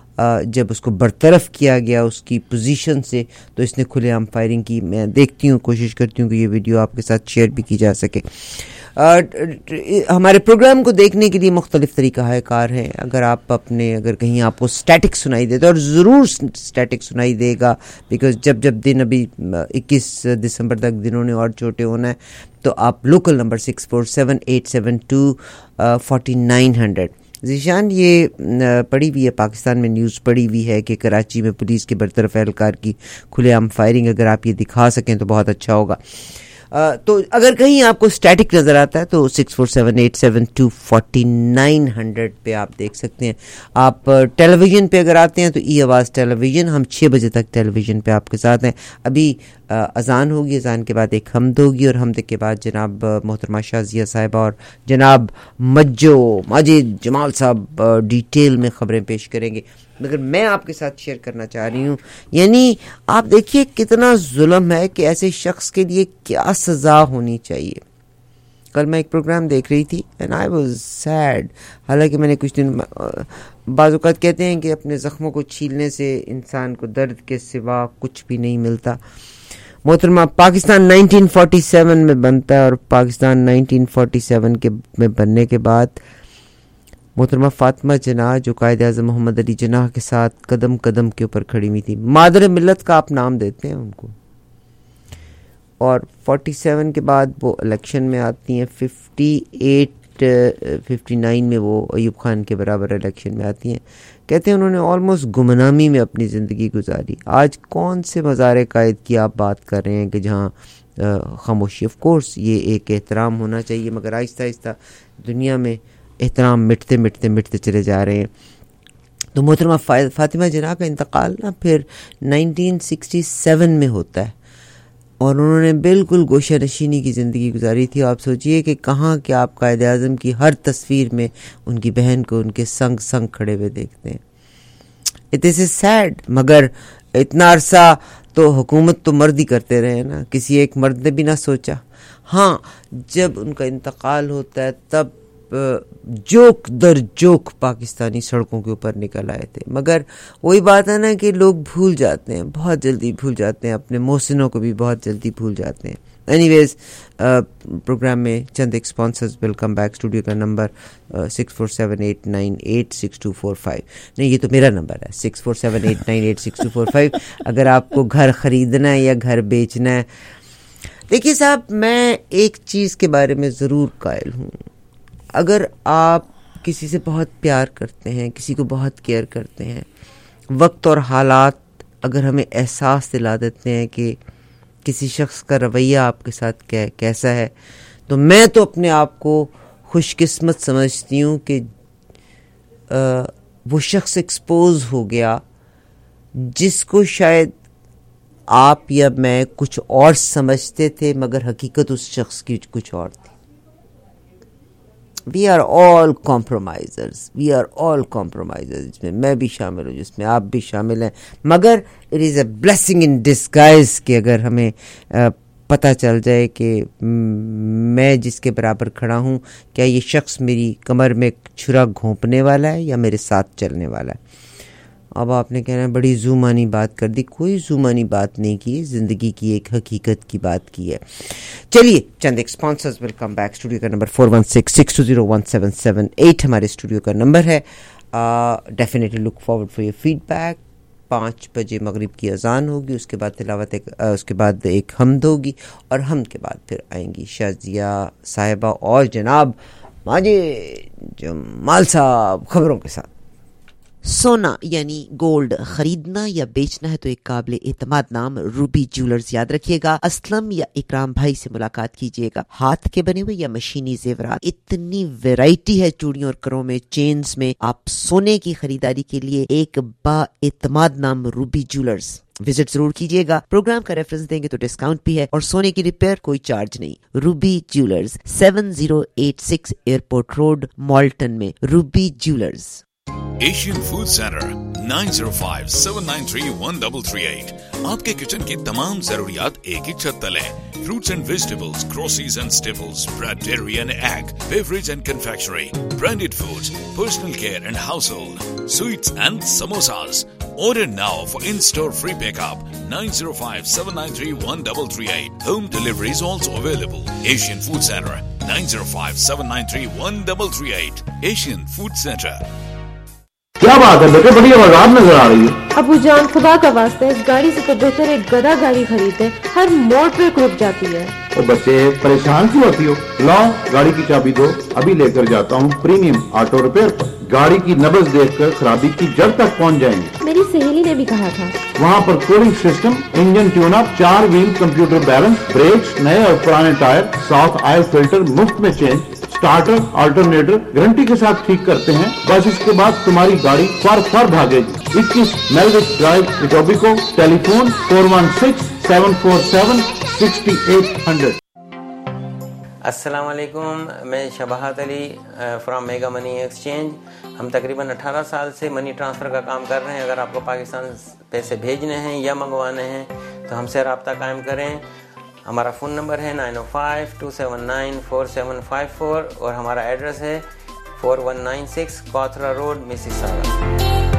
जब उसको बरतरफ किया गया उसकी पोजीशन से तो इसने खुलेआम फायरिंग की. मैं देखती हूँ, कोशिश करती हूँ कि ये वीडियो आपके साथ शेयर भी की जा सके. आ, हमारे प्रोग्राम को देखने के लिए मुख्तलिफ तरीका है कार हैं. अगर आप अपने अगर कहीं आपको स्टैटिक सुनाई देता है, और ज़रूर स्टैटिक सुनाई देगा बिकॉज जब जब दिन अभी इक्कीस दिसंबर तक दिनों ने और छोटे होना है, तो आप local number six four seven eight seven two forty nine hundred. Zeeshan, ये पड़ी हुई है पाकिस्तान में न्यूज़ पड़ी हुई है कि कराची में पुलिस के बरतरफ एहलकार की खुलेआम फायरिंग. अगर आप ये दिखा सकें तो बहुत अच्छा होगा. Uh, तो अगर कहीं आपको स्टैटिक नज़र आता है तो six four seven eight seven two forty nine hundred पे आप देख सकते हैं. आप टेलीविज़न पे अगर आते हैं तो ई आवाज़ टेलीविज़न, हम छः बजे तक टेलीविज़न पे आपके साथ हैं. अभी अजान होगी, अजान के बाद एक हमद होगी और हमद के बाद जनाब मोहतरमा शाजिया साहिबा और जनाब मज्जो माजिद जमाल साहब डिटेल में ख़बरें पेश करेंगे. मगर मैं आपके साथ शेयर करना चाह रही हूँ, यानी आप देखिए कितना जुल्म है कि ऐसे शख्स के लिए क्या सज़ा होनी चाहिए. कल मैं एक प्रोग्राम देख रही थी एंड आई वाज सैड. हालांकि मैंने कुछ दिन, बाज़ औक़ात कहते हैं कि अपने ज़ख्मों को छीलने से इंसान को दर्द के सिवा कुछ भी नहीं मिलता. मोहतरमा, पाकिस्तान नाइनटीन फोर्टी सेवन में बनता है और पाकिस्तान नाइनटीन फोर्टी सेवन के में बनने के बाद मोहतरमा फातिमा जिन्नाह जो कायद आज़म मोहम्मद अली जिन्नाह के साथ कदम कदम के ऊपर खड़ी हुई थी, मादर मिल्लत का आप नाम देते हैं उनको, और फोर्टी सेवन के बाद वो इलेक्शन में आती हैं. फिफ्टी एट फिफ्टी नाइन में वो अयूब खान के बराबर इलेक्शन में आती हैं. कहते हैं उन्होंने ऑलमोस्ट गुमनामी में अपनी ज़िंदगी गुजारी. आज कौन से मज़ार कायद की आप बात कर रहे हैं कि जहाँ खामोशी. ऑफ कोर्स ये एक एहतराम होना चाहिए, मगर आहिस्ता आहिस्ता दुनिया में एहतराम मिटते मिटते मिटते चले जा रहे हैं. तो मोहतरमा फातिमा जिन्नाह का इंतकाल ना फिर नाइनटीन सिक्सटी सेवन में होता है और उन्होंने बिल्कुल गोशा नशीनी की ज़िंदगी गुजारी थी. आप सोचिए कि कहाँ कि आप कायद आज़म की हर तस्वीर में उनकी बहन को उनके संग संग खड़े हुए देखते हैं. इट इज़ सैड, मगर इतना अरसा तो हुकूमत तो मर्द ही करते रहे ना, किसी एक मर्द ने भी ना सोचा. हाँ, जब उनका इंतकाल होता है तब जोक दर जोक पाकिस्तानी सड़कों के ऊपर निकल आए थे. मगर वही बात है ना कि लोग भूल जाते हैं, बहुत जल्दी भूल जाते हैं, अपने मोहसिनों को भी बहुत जल्दी भूल जाते हैं. एनीवेज, प्रोग्राम में चंद एक sponsors will come back. Studio का number six four seven eight nine eight six two four five. नहीं, ये तो मेरा नंबर है, six four seven eight nine eight six two four five. अगर आपको घर ख़रीदना है या घर बेचना है. देखिए साहब, मैं एक चीज़ के बारे में ज़रूर कायल हूँ. अगर आप किसी से बहुत प्यार करते हैं, किसी को बहुत केयर करते हैं, वक्त और हालात اگر ہمیں احساس دلا دیتے ہیں کہ کسی شخص کا رویہ آپ کے ساتھ کیسا ہے, تو میں تو اپنے آپ کو خوش قسمت سمجھتی ہوں کہ آ, وہ شخص ایکسپوز ہو گیا جس کو شاید آپ یا میں کچھ اور سمجھتے تھے, مگر حقیقت اس شخص کی کچھ اور تھی. We are all کمپرومائزرز, we are all کمپرومائزرز, جس میں میں بھی شامل ہوں, جس میں آپ بھی شامل ہیں, مگر it is a blessing in disguise کہ اگر ہمیں پتہ چل جائے کہ میں جس کے برابر کھڑا ہوں, کیا یہ شخص میری کمر میں چھرا گھونپنے والا ہے یا میرے ساتھ چلنے والا ہے. اب آپ نے کہنا ہے بڑی زومانی بات کر دی. کوئی زومانی بات نہیں کی, زندگی کی ایک حقیقت کی بات کی ہے. چلیے چند ایک sponsors will come back. Studio کا number four one six six two zero one seven seven eight ہمارے اسٹوڈیو کا نمبر ہے. Definitely look forward for your feedback. پانچ بجے مغرب کی اذان ہوگی, اس کے بعد تلاوت, اس کے بعد ایک حمد ہوگی, اور حمد کے بعد پھر آئیں گی شازیہ صاحبہ اور جناب ماجد جمال صاحب خبروں کے ساتھ. سونا یعنی گولڈ خریدنا یا بیچنا ہے تو ایک قابل اعتماد نام روبی جیولرز یاد رکھیے گا. اسلم یا اکرام بھائی سے ملاقات کیجیے گا. ہاتھ کے بنے ہوئے یا مشینی زیورات, اتنی ویرائٹی ہے چوڑیوں اور کروں میں, چینز میں. آپ سونے کی خریداری کے لیے ایک با اعتماد نام روبی جیولرز وزٹ ضرور کیجیے گا. پروگرام کا ریفرنس دیں گے تو ڈسکاؤنٹ بھی ہے, اور سونے کی ریپیئر کوئی چارج نہیں. Ruby jewellers, seven zero eight six airport road, Malton میں. Ruby jewellers. Asian food centre nine zero five seven nine three one double three eight. آپ کے کچن کی تمام ضروریات ایک ہی چھت تلے. Fruits and vegetables, groceries and staples, bread, dairy and egg, beverage and confectionery, branded foods, personal care and household, sweets and samosas. Order now for in-store free pickup. nine zero five seven nine three one three three eight. Home delivery is also available. Asian Food Center nine zero five seven nine three one three three eight. Asian Food Center. کیا بات ہے بیٹے, بڑی آواز نظر آ رہی ہے. ابو جان خدا کا واسطہ اس گاڑی سے تو بہتر ایک گدا گاڑی خریدے, ہر موڑ پہ رک جاتی ہے. او بچے پریشان کیوں ہوتی ہو؟ لاؤ گاڑی کی چابی دو, ابھی لے کر جاتا ہوں پریمیم آٹو ریپیئر پر. گاڑی کی نبض دیکھ کر خرابی کی جڑ تک پہنچ جائیں گے. میری سہیلی نے بھی کہا تھا. وہاں پر cooling system, engine tune up, چار ویل کمپیوٹر بیلنس, بریکس, نئے اور پرانے ٹائر, ساتھ آئل فلٹر مفت میں چینج, اسٹارٹر آلٹرنیٹر گارنٹی کے ساتھ ٹھیک کرتے ہیں. بس اس کے بعد تمہاری گاڑی فر فر بھاگے گی. اکیس میلوک drive Etobicoke, telephone four one six seven four seven sixty eight hundred. السلام علیکم, میں Shabahat Ali from mega money exchange. ہم تقریباً اٹھارہ سال سے منی ٹرانسفر کا کام کر رہے ہیں. اگر آپ کو پاکستان پیسے بھیجنے ہیں یا منگوانے ہیں تو ہم سے رابطہ قائم کریں. ہمارا فون نمبر ہے nine O five two seven nine four seven five four, اور ہمارا ایڈریس ہے four one nine six Cawthra road, Mississauga.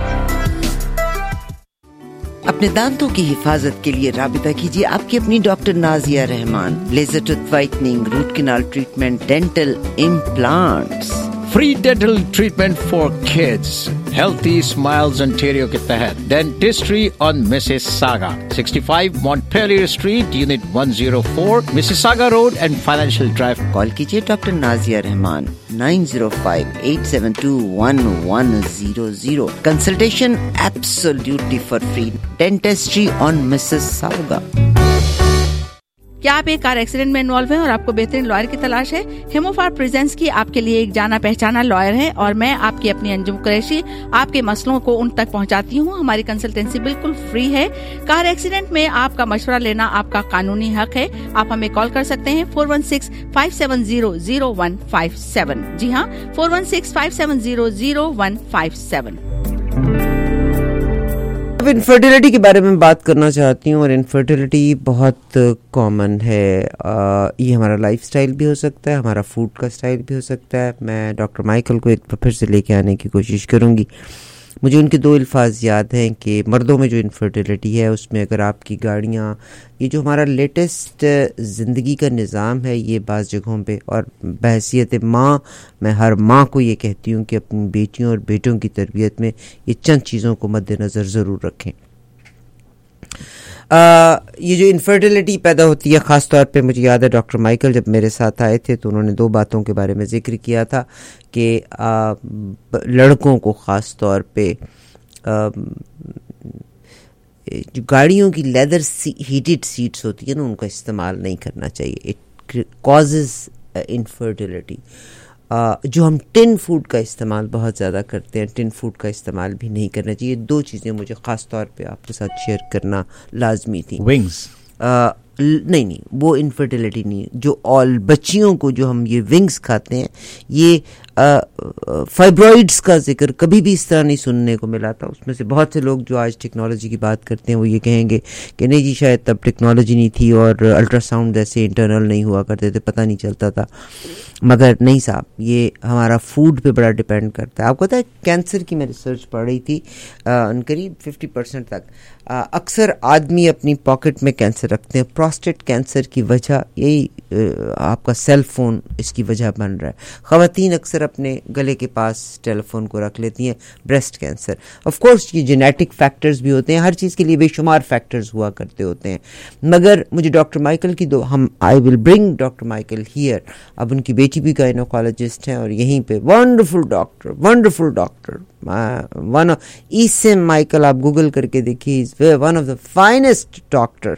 اپنے دانتوں کی حفاظت کے لیے رابطہ کیجیے آپ کی اپنی doctor Nazia Rehman. Laser tooth whitening, root canal treatment, dental implants. Free dental treatment for kids, healthy smiles Ontario کے تحت. Dentistry on Mississauga, sixty five Montpellier street, unit one zero four, Mississauga road and financial drive. Call کیجیے doctor Nazia Rehman nine zero five eight seven two one one zero zero. Consultation absolutely for free. Dentistry on Mississauga. کیا آپ ایک car accident میں involve ہیں اور آپ کو بہترین لائر کی تلاش ہے؟ ہیموفار پریزنٹس کی آپ کے لیے ایک جانا پہچانا لائر ہے, اور میں آپ کی اپنی انجم قریشی آپ کے مسئلوں کو ان تک پہنچاتی ہوں. ہماری کنسلٹنسی بالکل فری ہے. کار ایکسیڈنٹ میں آپ کا مشورہ لینا آپ کا قانونی حق ہے. آپ ہمیں کال کر سکتے ہیں four one six five seven zero zero one five seven. جی ہاں, four one six five seven zero zero one five seven. اب انفرٹیلٹی کے بارے میں بات کرنا چاہتی ہوں, اور انفرٹیلٹی بہت کامن ہے. یہ ہمارا لائف سٹائل بھی ہو سکتا ہے, ہمارا فوڈ کا سٹائل بھی ہو سکتا ہے. میں ڈاکٹر مائیکل کو ایک پھر سے لے کے آنے کی کوشش کروں گی. مجھے ان کے دو الفاظ یاد ہیں کہ مردوں میں جو انفرٹیلٹی ہے اس میں اگر آپ کی گاڑیاں, یہ جو ہمارا لیٹسٹ زندگی کا نظام ہے, یہ بعض جگہوں پہ, اور بحیثیت ماں میں ہر ماں کو یہ کہتی ہوں کہ اپنی بیٹیوں اور بیٹوں کی تربیت میں یہ چند چیزوں کو مد نظر ضرور رکھیں. آ, یہ جو انفرٹیلٹی پیدا ہوتی ہے, خاص طور پہ مجھے یاد ہے ڈاکٹر مائیکل جب میرے ساتھ آئے تھے تو انہوں نے دو باتوں کے بارے میں ذکر کیا تھا کہ آ, لڑکوں کو خاص طور پہ آ, جو گاڑیوں کی لیدر ہیٹڈ سیٹس ہوتی ہیں نا ان کا استعمال نہیں کرنا چاہیے. It causes infertility. جو ہم ٹن فوڈ کا استعمال بہت زیادہ کرتے ہیں, ٹن فوڈ کا استعمال بھی نہیں کرنا چاہیے. دو چیزیں مجھے خاص طور پہ آپ کے ساتھ شیئر کرنا لازمی تھی. ونگز نہیں نہیں وہ انفرٹیلٹی نہیں. جو آل بچیوں کو جو ہم یہ ونگز کھاتے ہیں, یہ فائبرائڈس کا ذکر کبھی بھی اس طرح نہیں سننے کو ملا تھا. اس میں سے بہت سے لوگ جو آج ٹیکنالوجی کی بات کرتے ہیں وہ یہ کہیں گے کہ نہیں جی شاید تب ٹیکنالوجی نہیں تھی اور الٹرا ساؤنڈ ایسے انٹرنل نہیں ہوا کرتے تھے, پتہ نہیں چلتا تھا. مگر نہیں صاحب, یہ ہمارا فوڈ پہ بڑا ڈپینڈ کرتا ہے. آپ کو پتہ ہے کینسر کی میں ریسرچ پڑھ رہی تھی, ان قریب ففٹی پرسینٹ تک اکثر آدمی اپنی پاکٹ میں کینسر رکھتے ہیں. پراسٹیٹ کینسر کی وجہ یہی آپ کا سیل فون اس کی وجہ بن رہا ہے. خواتین اکثر اپنے گلے کے پاس ٹیلی فون کو رکھ لیتی ہیں. بریسٹ کینسر آف کورس یہ جینیٹک فیکٹرز بھی ہوتے ہیں, ہر چیز کے لیے بے شمار فیکٹرز ہوا کرتے ہوتے ہیں. مگر مجھے ڈاکٹر مائیکل کی دو ہم I will bring doctor Michael here. اب ان کی بیٹی بھی گائنوکالوجسٹ ہیں اور یہیں پہ wonderful doctor wonderful doctor one awesome Michael, آپ گوگل کر کے دیکھیے, one of the finest doctor.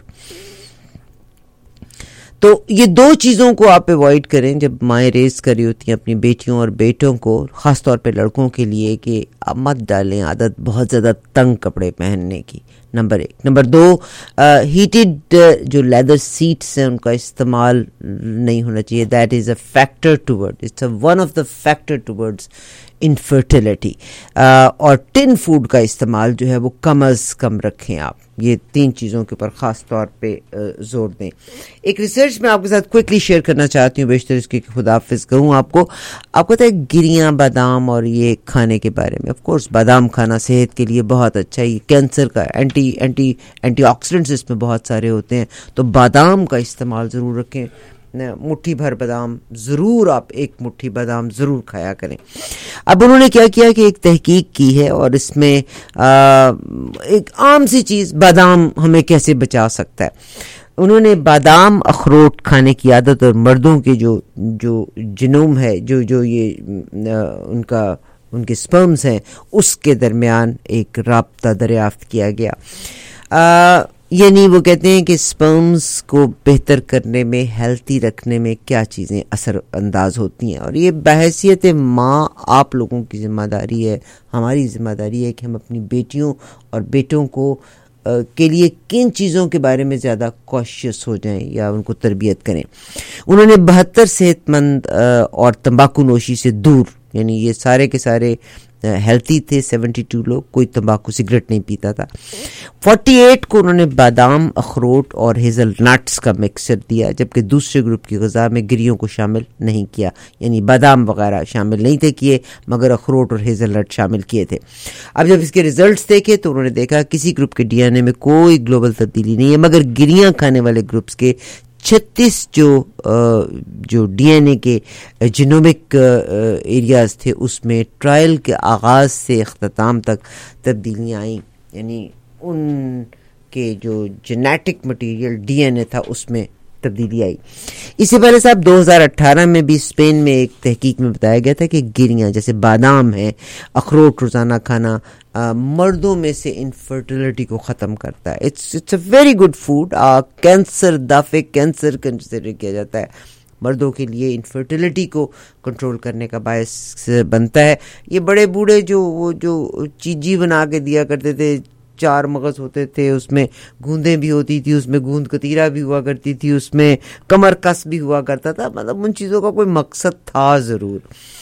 تو یہ دو چیزوں کو آپ اوائڈ کریں جب مائیں ریز کر رہی ہوتی ہیں اپنی بیٹیوں اور بیٹوں کو, خاص طور پہ لڑکوں کے لیے, کہ آپ مت ڈالیں عادت بہت زیادہ تنگ کپڑے پہننے کی. نمبر ایک. نمبر دو, ہیٹڈ جو لیدر سیٹس ہیں ان کا استعمال نہیں ہونا چاہیے. That is a factor toward, it's a one of the factor towards infertility. اور ٹن فوڈ کا استعمال جو ہے وہ کم از کم رکھیں آپ. یہ تین چیزوں کے اوپر خاص طور پہ زور دیں. ایک ریسرچ میں آپ کے ساتھ کوئکلی شیئر کرنا چاہتی ہوں, بیشتر اس کی خدا حافظ کہوں آپ کو. آپ کو پتہ ہے گریاں بادام اور یہ کھانے کے بارے میں, آف کورس بادام کھانا صحت کے لیے بہت اچھا ہے. یہ کینسر کا اینٹی اینٹی اینٹی آکسیڈنٹس اس میں بہت سارے ہوتے ہیں, تو بادام کا استعمال ضرور رکھیں. مٹھی بھر بادام ضرور, آپ ایک مٹھی بادام ضرور کھایا کریں. اب انہوں نے کیا کیا کہ ایک تحقیق کی ہے اور اس میں ایک عام سی چیز بادام ہمیں کیسے بچا سکتا ہے. انہوں نے بادام اخروٹ کھانے کی عادت اور مردوں کے جو جو جنوم ہے, جو جو یہ ان کا ان کے سپرمز ہیں, اس کے درمیان ایک رابطہ دریافت کیا گیا. آ, یعنی وہ کہتے ہیں کہ سپرمز کو بہتر کرنے میں, ہیلتھی رکھنے میں کیا چیزیں اثر انداز ہوتی ہیں. اور یہ بحیثیت ماں آپ لوگوں کی ذمہ داری ہے, ہماری ذمہ داری ہے کہ ہم اپنی بیٹیوں اور بیٹوں کو کے لیے کن چیزوں کے بارے میں زیادہ کوشیس ہو جائیں یا ان کو تربیت کریں. انہوں نے بہتر صحت مند اور تمباکو نوشی سے دور, یعنی یہ سارے کے سارے ہیلتھی تھے, سیونٹی ٹو لوگ, کوئی تمباکو سگریٹ نہیں پیتا تھا. فورٹی ایٹ کو انہوں نے بادام اخروٹ اور ہیزل نٹس کا مکسچر دیا, جبکہ دوسرے گروپ کی غذا میں گریوں کو شامل نہیں کیا, یعنی بادام وغیرہ شامل نہیں تھے کیے, مگر اخروٹ اور ہیزل نٹ شامل کیے تھے. اب جب اس کے ریزلٹس دیکھے تو انہوں نے دیکھا کسی گروپ کے ڈی این اے میں کوئی گلوبل تبدیلی نہیں ہے, مگر گریاں کھانے والے گروپس کے چھتیس جو جو ڈی این اے کے جینومک ایریاز تھے اس میں ٹرائل کے آغاز سے اختتام تک تبدیلیاں آئیں, یعنی ان کے جو genetic material D N A تھا اس میں تبدیلی آئی. اس سے پہلے صاحب دو ہزار اٹھارہ میں بھی اسپین میں ایک تحقیق میں بتایا گیا تھا کہ گریاں جیسے بادام ہے, اخروٹ روزانہ کھانا مردوں میں سے انفرٹیلٹی کو ختم کرتا ہے. It's it's a very good food. Cancer دافع کینسر کنسیڈر کیا جاتا ہے, مردوں کے لیے انفرٹیلٹی کو کنٹرول کرنے کا باعث بنتا ہے. یہ بڑے بوڑھے جو وہ جو چیجی بنا کے دیا کرتے تھے, چار مغز ہوتے تھے, اس میں گوندیں بھی ہوتی تھی, اس میں گوند کتیرا بھی ہوا کرتی تھی, اس میں کمر کس بھی ہوا کرتا تھا, مطلب ان چیزوں کا کوئی مقصد تھا ضرور.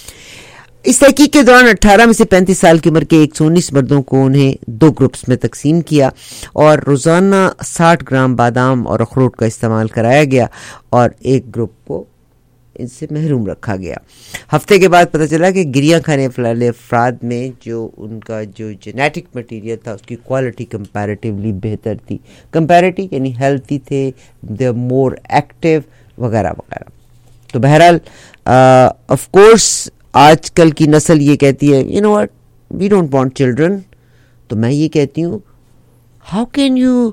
اس تحقیق کے دوران اٹھارہ میں سے پینتیس سال کی عمر کے ایک سو انیس مردوں کو انہیں دو گروپس میں تقسیم کیا اور روزانہ ساٹھ گرام بادام اور اخروٹ کا استعمال کرایا گیا اور ایک گروپ کو ان سے محروم رکھا گیا. ہفتے کے بعد پتہ چلا کہ گریاں کھانے والے افراد میں جو ان کا جو جینیٹک مٹیریل تھا اس کی کوالٹی کمپیریٹیولی بہتر تھی. کمپیریٹی یعنی ہیلتھی تھے, دے آر مور ایکٹیو وغیرہ وغیرہ. تو بہرحال آف کورس آج کل کی نسل یہ کہتی ہے you know what we don't want children. تو میں یہ کہتی ہوں how can you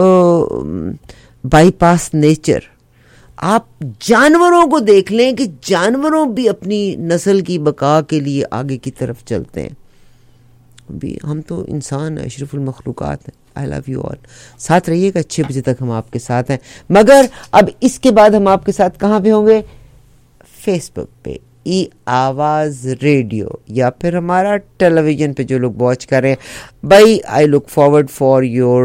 bypass nature. آپ جانوروں کو دیکھ لیں کہ جانوروں بھی اپنی نسل کی بقا کے لیے آگے کی طرف چلتے ہیں. بھی ہم تو انسان اشرف المخلوقات ہیں. I love you all. ساتھ رہیے گا, چھ بجے تک ہم آپ کے ساتھ ہیں. مگر اب اس کے بعد ہم آپ کے ساتھ کہاں پہ ہوں گے؟ فیس بک پہ ای آواز ریڈیو, یا پھر ہمارا ٹیلی ویژن پہ جو لوگ واچ کر رہے ہیں. بھائی I look forward for your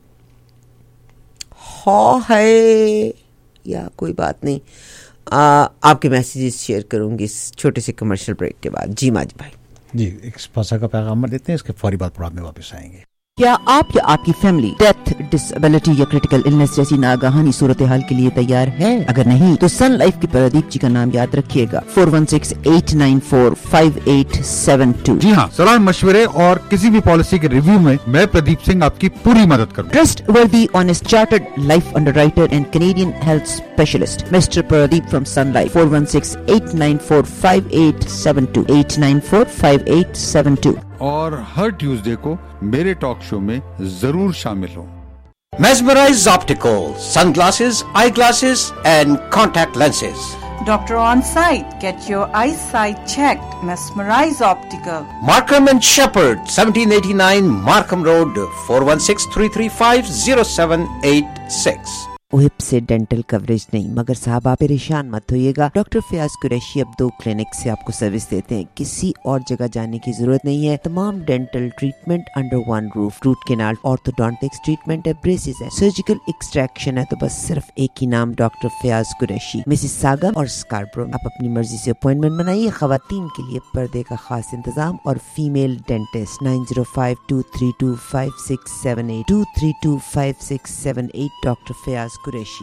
ہاں ہے یا کوئی بات نہیں, آپ کے میسیجز شیئر کروں گی اس چھوٹے سے کمرشل بریک کے بعد. جی ماجد بھائی. جی ایک اسپانسر کا پیغام دیتے ہیں, اس کے فوری بعد پروگرام میں واپس آئیں گے. کیا آپ یا آپ کی فیملی ڈیتھ, ڈسبلٹی یا کریٹیکل النس جیسی ناگہانی صورتحال کے لیے تیار ہے؟ اگر نہیں تو سن لائف کی پردیپ جی کا نام یاد رکھیے گا, four one six eight nine four five eight seven two. جی ہاں, صلاح مشورے اور کسی بھی پالیسی کے ریویو میں میں پردیپ سنگھ آپ کی پوری مدد کروں. Trustworthy honest chartered life underwriter and Canadian health specialist mister Pradeep from Sun Life, four one six eight nine four five eight seven two eight nine four five eight seven two. اور ہر Tuesday کو میرے talk show میں ضرور شامل ہوں. Mesmerize Optical, sunglasses, eyeglasses and contact lenses. Doctor on site, get your eyesight checked. Mesmerize Optical. Markham and Shepherd, seventeen eighty-nine Markham Road, four one six, three three five, zero seven eight six. اوہپ سے dental coverage نہیں, مگر صاحب آپ پریشان مت ہوئیے گا. Doctor Fayyaz Qureshi اب دو کلینک سے آپ کو سروس دیتے ہیں, کسی اور جگہ جانے کی ضرورت نہیں ہے. تمام dental treatment under one roof, root canal, orthodontics treatment ہے, بریسز ہے, سرجیکل ایکسٹریکشن ہے, تو بس صرف ایک ہی نام, doctor Fayyaz Qureshi, Mississauga اور اسکاربرو. آپ اپنی مرضی سے اپوائنٹمنٹ بنائیے. خواتین کے لیے پردے کا خاص انتظام اور female dentist. Nine zero five two three two five six seven eight two three two five six seven eight. Doctor Fayyaz Qureshi.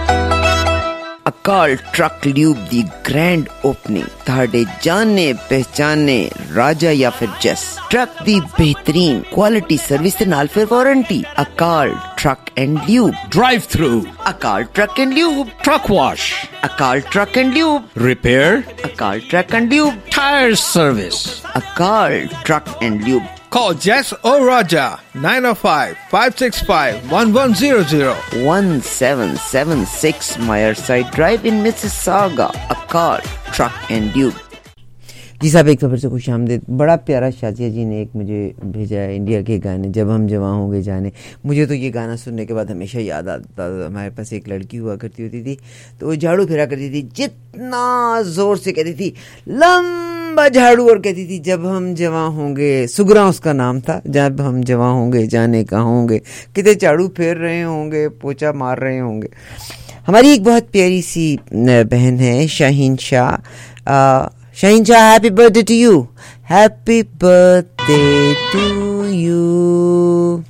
Akal truck lube the grand opening, تہاڈے جانے پہچانے راجا یا پھر جس ٹرک دی بہترین کوالٹی سروس دے نال پھر warranty. Akal truck and lube, drive through, Akal truck and lube, truck wash, Akal truck and lube, repair, Akal truck and lube, tyre service, Akal truck and lube. Call Jess or Raja, nine oh five, five six five, one one zero zero. one seven seven six Meyerside Drive in Mississauga. Akal Truck and Tube. جی صاحب ایک خبر سے خوش آمدید. بڑا پیارا شازیہ جی نے ایک مجھے بھیجا ہے انڈیا کے گانے, جب ہم جوان ہوں گے جانے. مجھے تو یہ گانا سننے کے بعد ہمیشہ یاد آتا, ہمارے پاس ایک لڑکی ہوا کرتی ہوتی تھی, تو وہ جھاڑو پھیرا کرتی تھی, جتنا زور سے کہتی تھی لمبا جھاڑو, اور کہتی تھی جب ہم جوان ہوں گے, سگرا اس کا نام تھا, جب ہم جوان ہوں گے جانے کہاں ہوں گے, کتنے جھاڑو پھیر رہے ہوں گے, پوچھا مار رہے ہوں گے. ہماری ایک بہت پیاری سی بہن ہے شاہین شاہ. Shahin Shah, happy birthday to you. Happy birthday to you.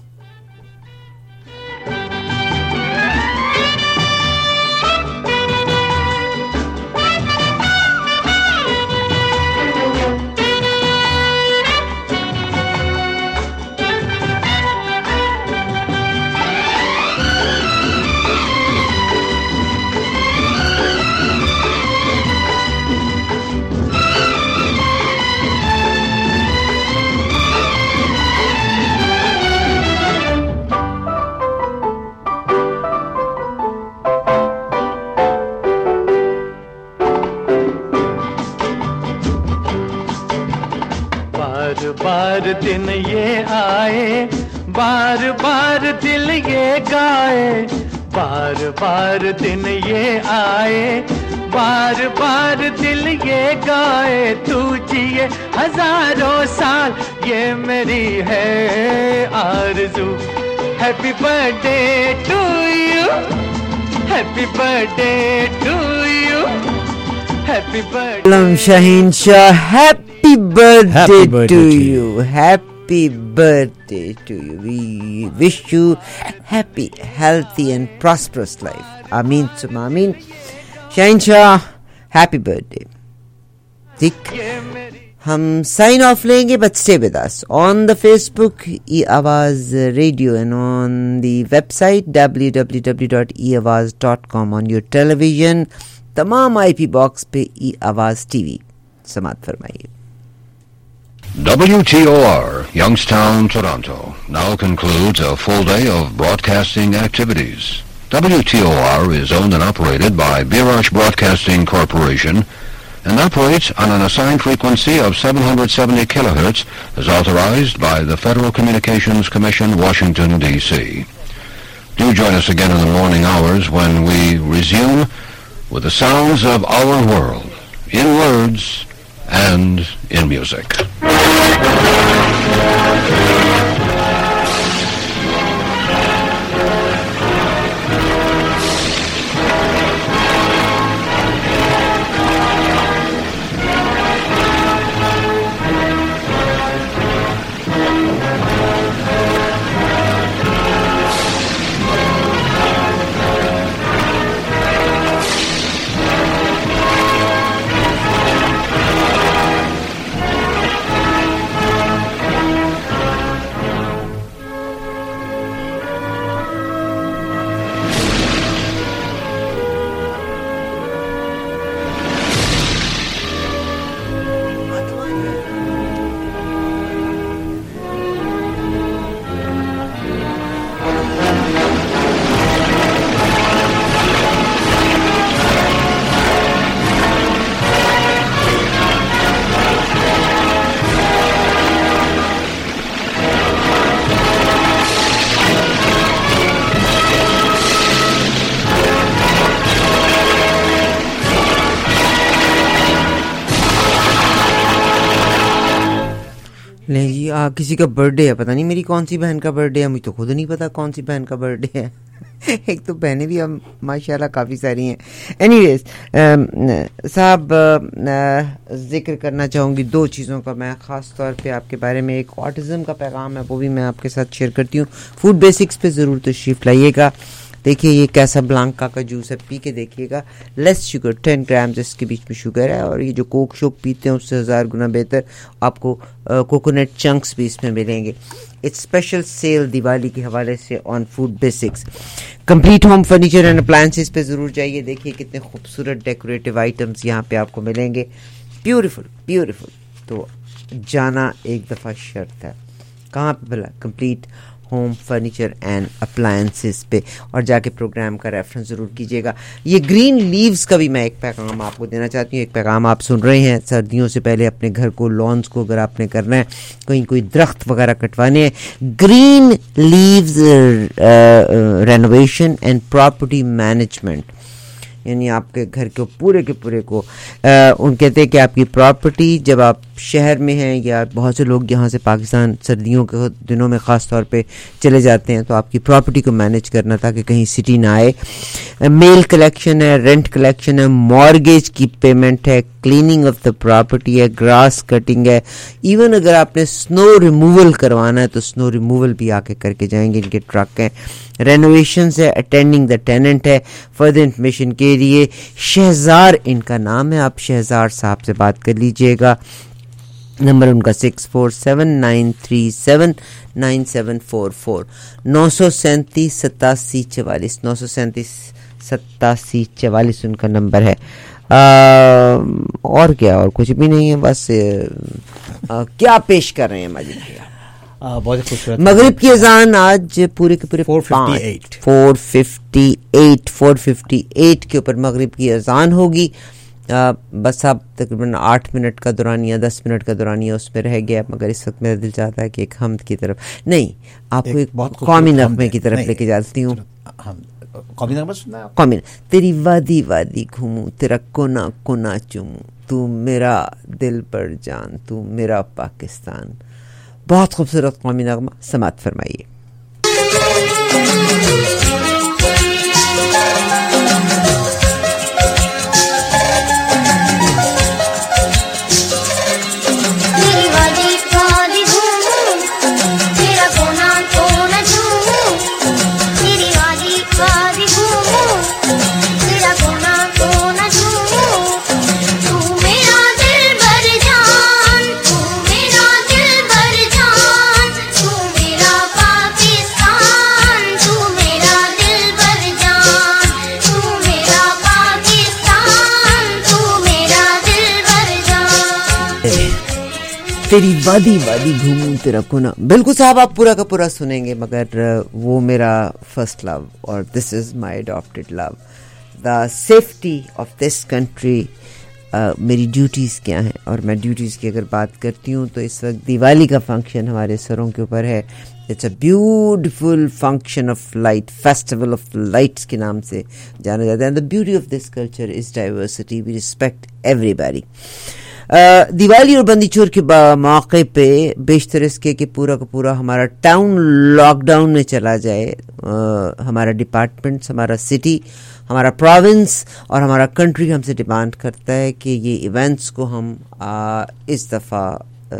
بار دن یہ آئے, بار بار دل یہ گائے, بار بار دن یہ آئے, بار بار دل یہ گائے, تو جیے ہزاروں سال یہ میری ہے آرزو. Happy birthday to you, happy birthday to you, happy birthday. Shaheen Shah, happy birthday to you, happy birthday to you. We wish you happy, healthy and prosperous life. Ameen summa ameen. Shahin Shah, happy birthday. ٹھیک, ہم sign of لیں گے, but stay with us on the Facebook e Awaz Radio and on the website w w w dot e awaz dot com, on your television تمام آئی پی box پہ ای آواز T V. سماعت فرمائیے. W T O R, Youngstown, Toronto, now concludes a full day of broadcasting activities. W T O R is owned and operated by Birach Broadcasting Corporation, and operates on an assigned frequency of seven hundred seventy kilohertz as authorized by the Federal Communications Commission, Washington, D C. Do join us again in the morning hours when we resume with the sounds of our world, in words and in music. नहीं जी, आ, किसी का birthday है, पता नहीं मेरी कौन सी बहन का बर्थडे है, मुझे तो खुद नहीं पता कौन सी बहन का बर्थडे है। एक तो बहनें भी अब माशाल्लाह काफ़ी सारी हैं। एनीवेज साहब, जिक्र करना चाहूँगी दो चीज़ों का मैं ख़ास तौर पे आपके बारे में। एक ऑटिज़म का पैगाम है, वो भी मैं आपके साथ शेयर करती हूँ। फूड बेसिक्स पे ज़रूर तशरीफ़ लाइएगा। देखिए ये कैसा ब्लांका का जूस है, पी के देखिएगा। लेस शुगर, टेन ग्राम्स इसके बीच में शुगर है, और ये जो कोक शोक पीते हैं उससे हज़ार गुना बेहतर आपको कोकोनट चंक्स भी इसमें मिलेंगे। इट्स स्पेशल सेल दिवाली के हवाले से on Food Basics. Complete home furniture and appliances पे ज़रूर जाइए, देखिए कितने खूबसूरत डेकोरेटिव आइटम्स यहाँ पे आपको मिलेंगे। Beautiful beautiful. तो जाना एक दफ़ा शर्त है। कहाँ पे भला? Complete home furniture and appliances पे, और जाके प्रोग्राम का रेफरेंस ज़रूर कीजिएगा। ये ग्रीन लीव्स का भी मैं एक पैगाम आपको देना चाहती हूँ। एक पैगाम आप सुन रहे हैं, सर्दियों से पहले अपने घर को, लॉन्स को अगर आपने करना है, कहीं कोई दरख्त वगैरह कटवाने हैं, green leaves renovation and property management, यानी आपके घर के पूरे के पूरे को आ, उन कहते हैं कि आपकी प्रॉपर्टी जब आप शहर में हैं, या बहुत से लोग यहाँ से पाकिस्तान सर्दियों के दिनों में ख़ास तौर पे चले जाते हैं, तो आपकी प्रॉपर्टी को मैनेज करना ताकि कहीं सिटी ना आए। मेल कलेक्शन है, रेंट कलेक्शन है, मॉर्गेज की पेमेंट है, क्लीनिंग ऑफ द प्रॉपर्टी है, ग्रास कटिंग है, इवन अगर आपने स्नो रिमूवल करवाना है तो स्नो रिमूवल भी आके करके जाएंगे, इनके ट्रक हैं। रेनोवेशन है, अटेंडिंग द टेनेंट है। फर्दर इंफॉर्मेशन के लिए शहजार इनका नाम है, आप शहजार साहब से बात कर लीजिएगा। नंबर उनका six four seven nine three seven nine seven four four, नौ सौ सैंतीस सतासी चवालीस, नौ सौ सैंतीस सतासी चवालीस उनका नंबर है। आ, और क्या, और कुछ भी नहीं है, बस आ, क्या पेश कर रहे हैं माजिद भैया? बहुत खूबसूरत। मगरिब की अजान आज पूरे के पूरे four fifty eight four fifty eight four fifty eight के ऊपर मगरिब की अजान होगी। आ, बस अब तकरीबन आठ मिनट का दौरानिया, दस मिनट का दौरानिया उसमें रह गया, मगर इस वक्त मेरा दिल चाहता है कि एक हमद की तरफ नहीं, आपको एक, एक कौमी नगमे की तरफ लेके जाती हूँ। कौमी नगमा सुनना है? कौमी। तेरी वादी वादी घूमूं, तेरा कोना कोना चूमूं, तू मेरा दिल पर जान, तू मेरा पाकिस्तान। बहुत खूबसूरत कौमी नगमा, समात फरमाइए। तेरी वादी वादी घूमूं तेरा कोना। बिल्कुल साहब, आप पूरा का पूरा सुनेंगे, मगर वो मेरा फर्स्ट लव और this is my adopted love. The safety of this country میری ڈیوٹیز کیا ہیں. اور میں ڈیوٹیز کی اگر بات کرتی ہوں تو اس وقت دیوالی کا فنکشن ہمارے سروں کے اوپر ہے. It's a beautiful function of light, festival of lights کے نام سے جانا جاتا ہے. And the beauty of this culture is diversity. We respect everybody. Diwali اور بندی چھور کے موقع پہ بیشتر اس کے کہ پورا کا پورا ہمارا ٹاؤن لاک ڈاؤن میں چلا جائے. ہمارا ڈپارٹمنٹس, ہمارا سٹی, ہمارا پروونس اور ہمارا کنٹری ہم سے ڈیمانڈ کرتا ہے کہ یہ ایونٹس کو ہم اس دفعہ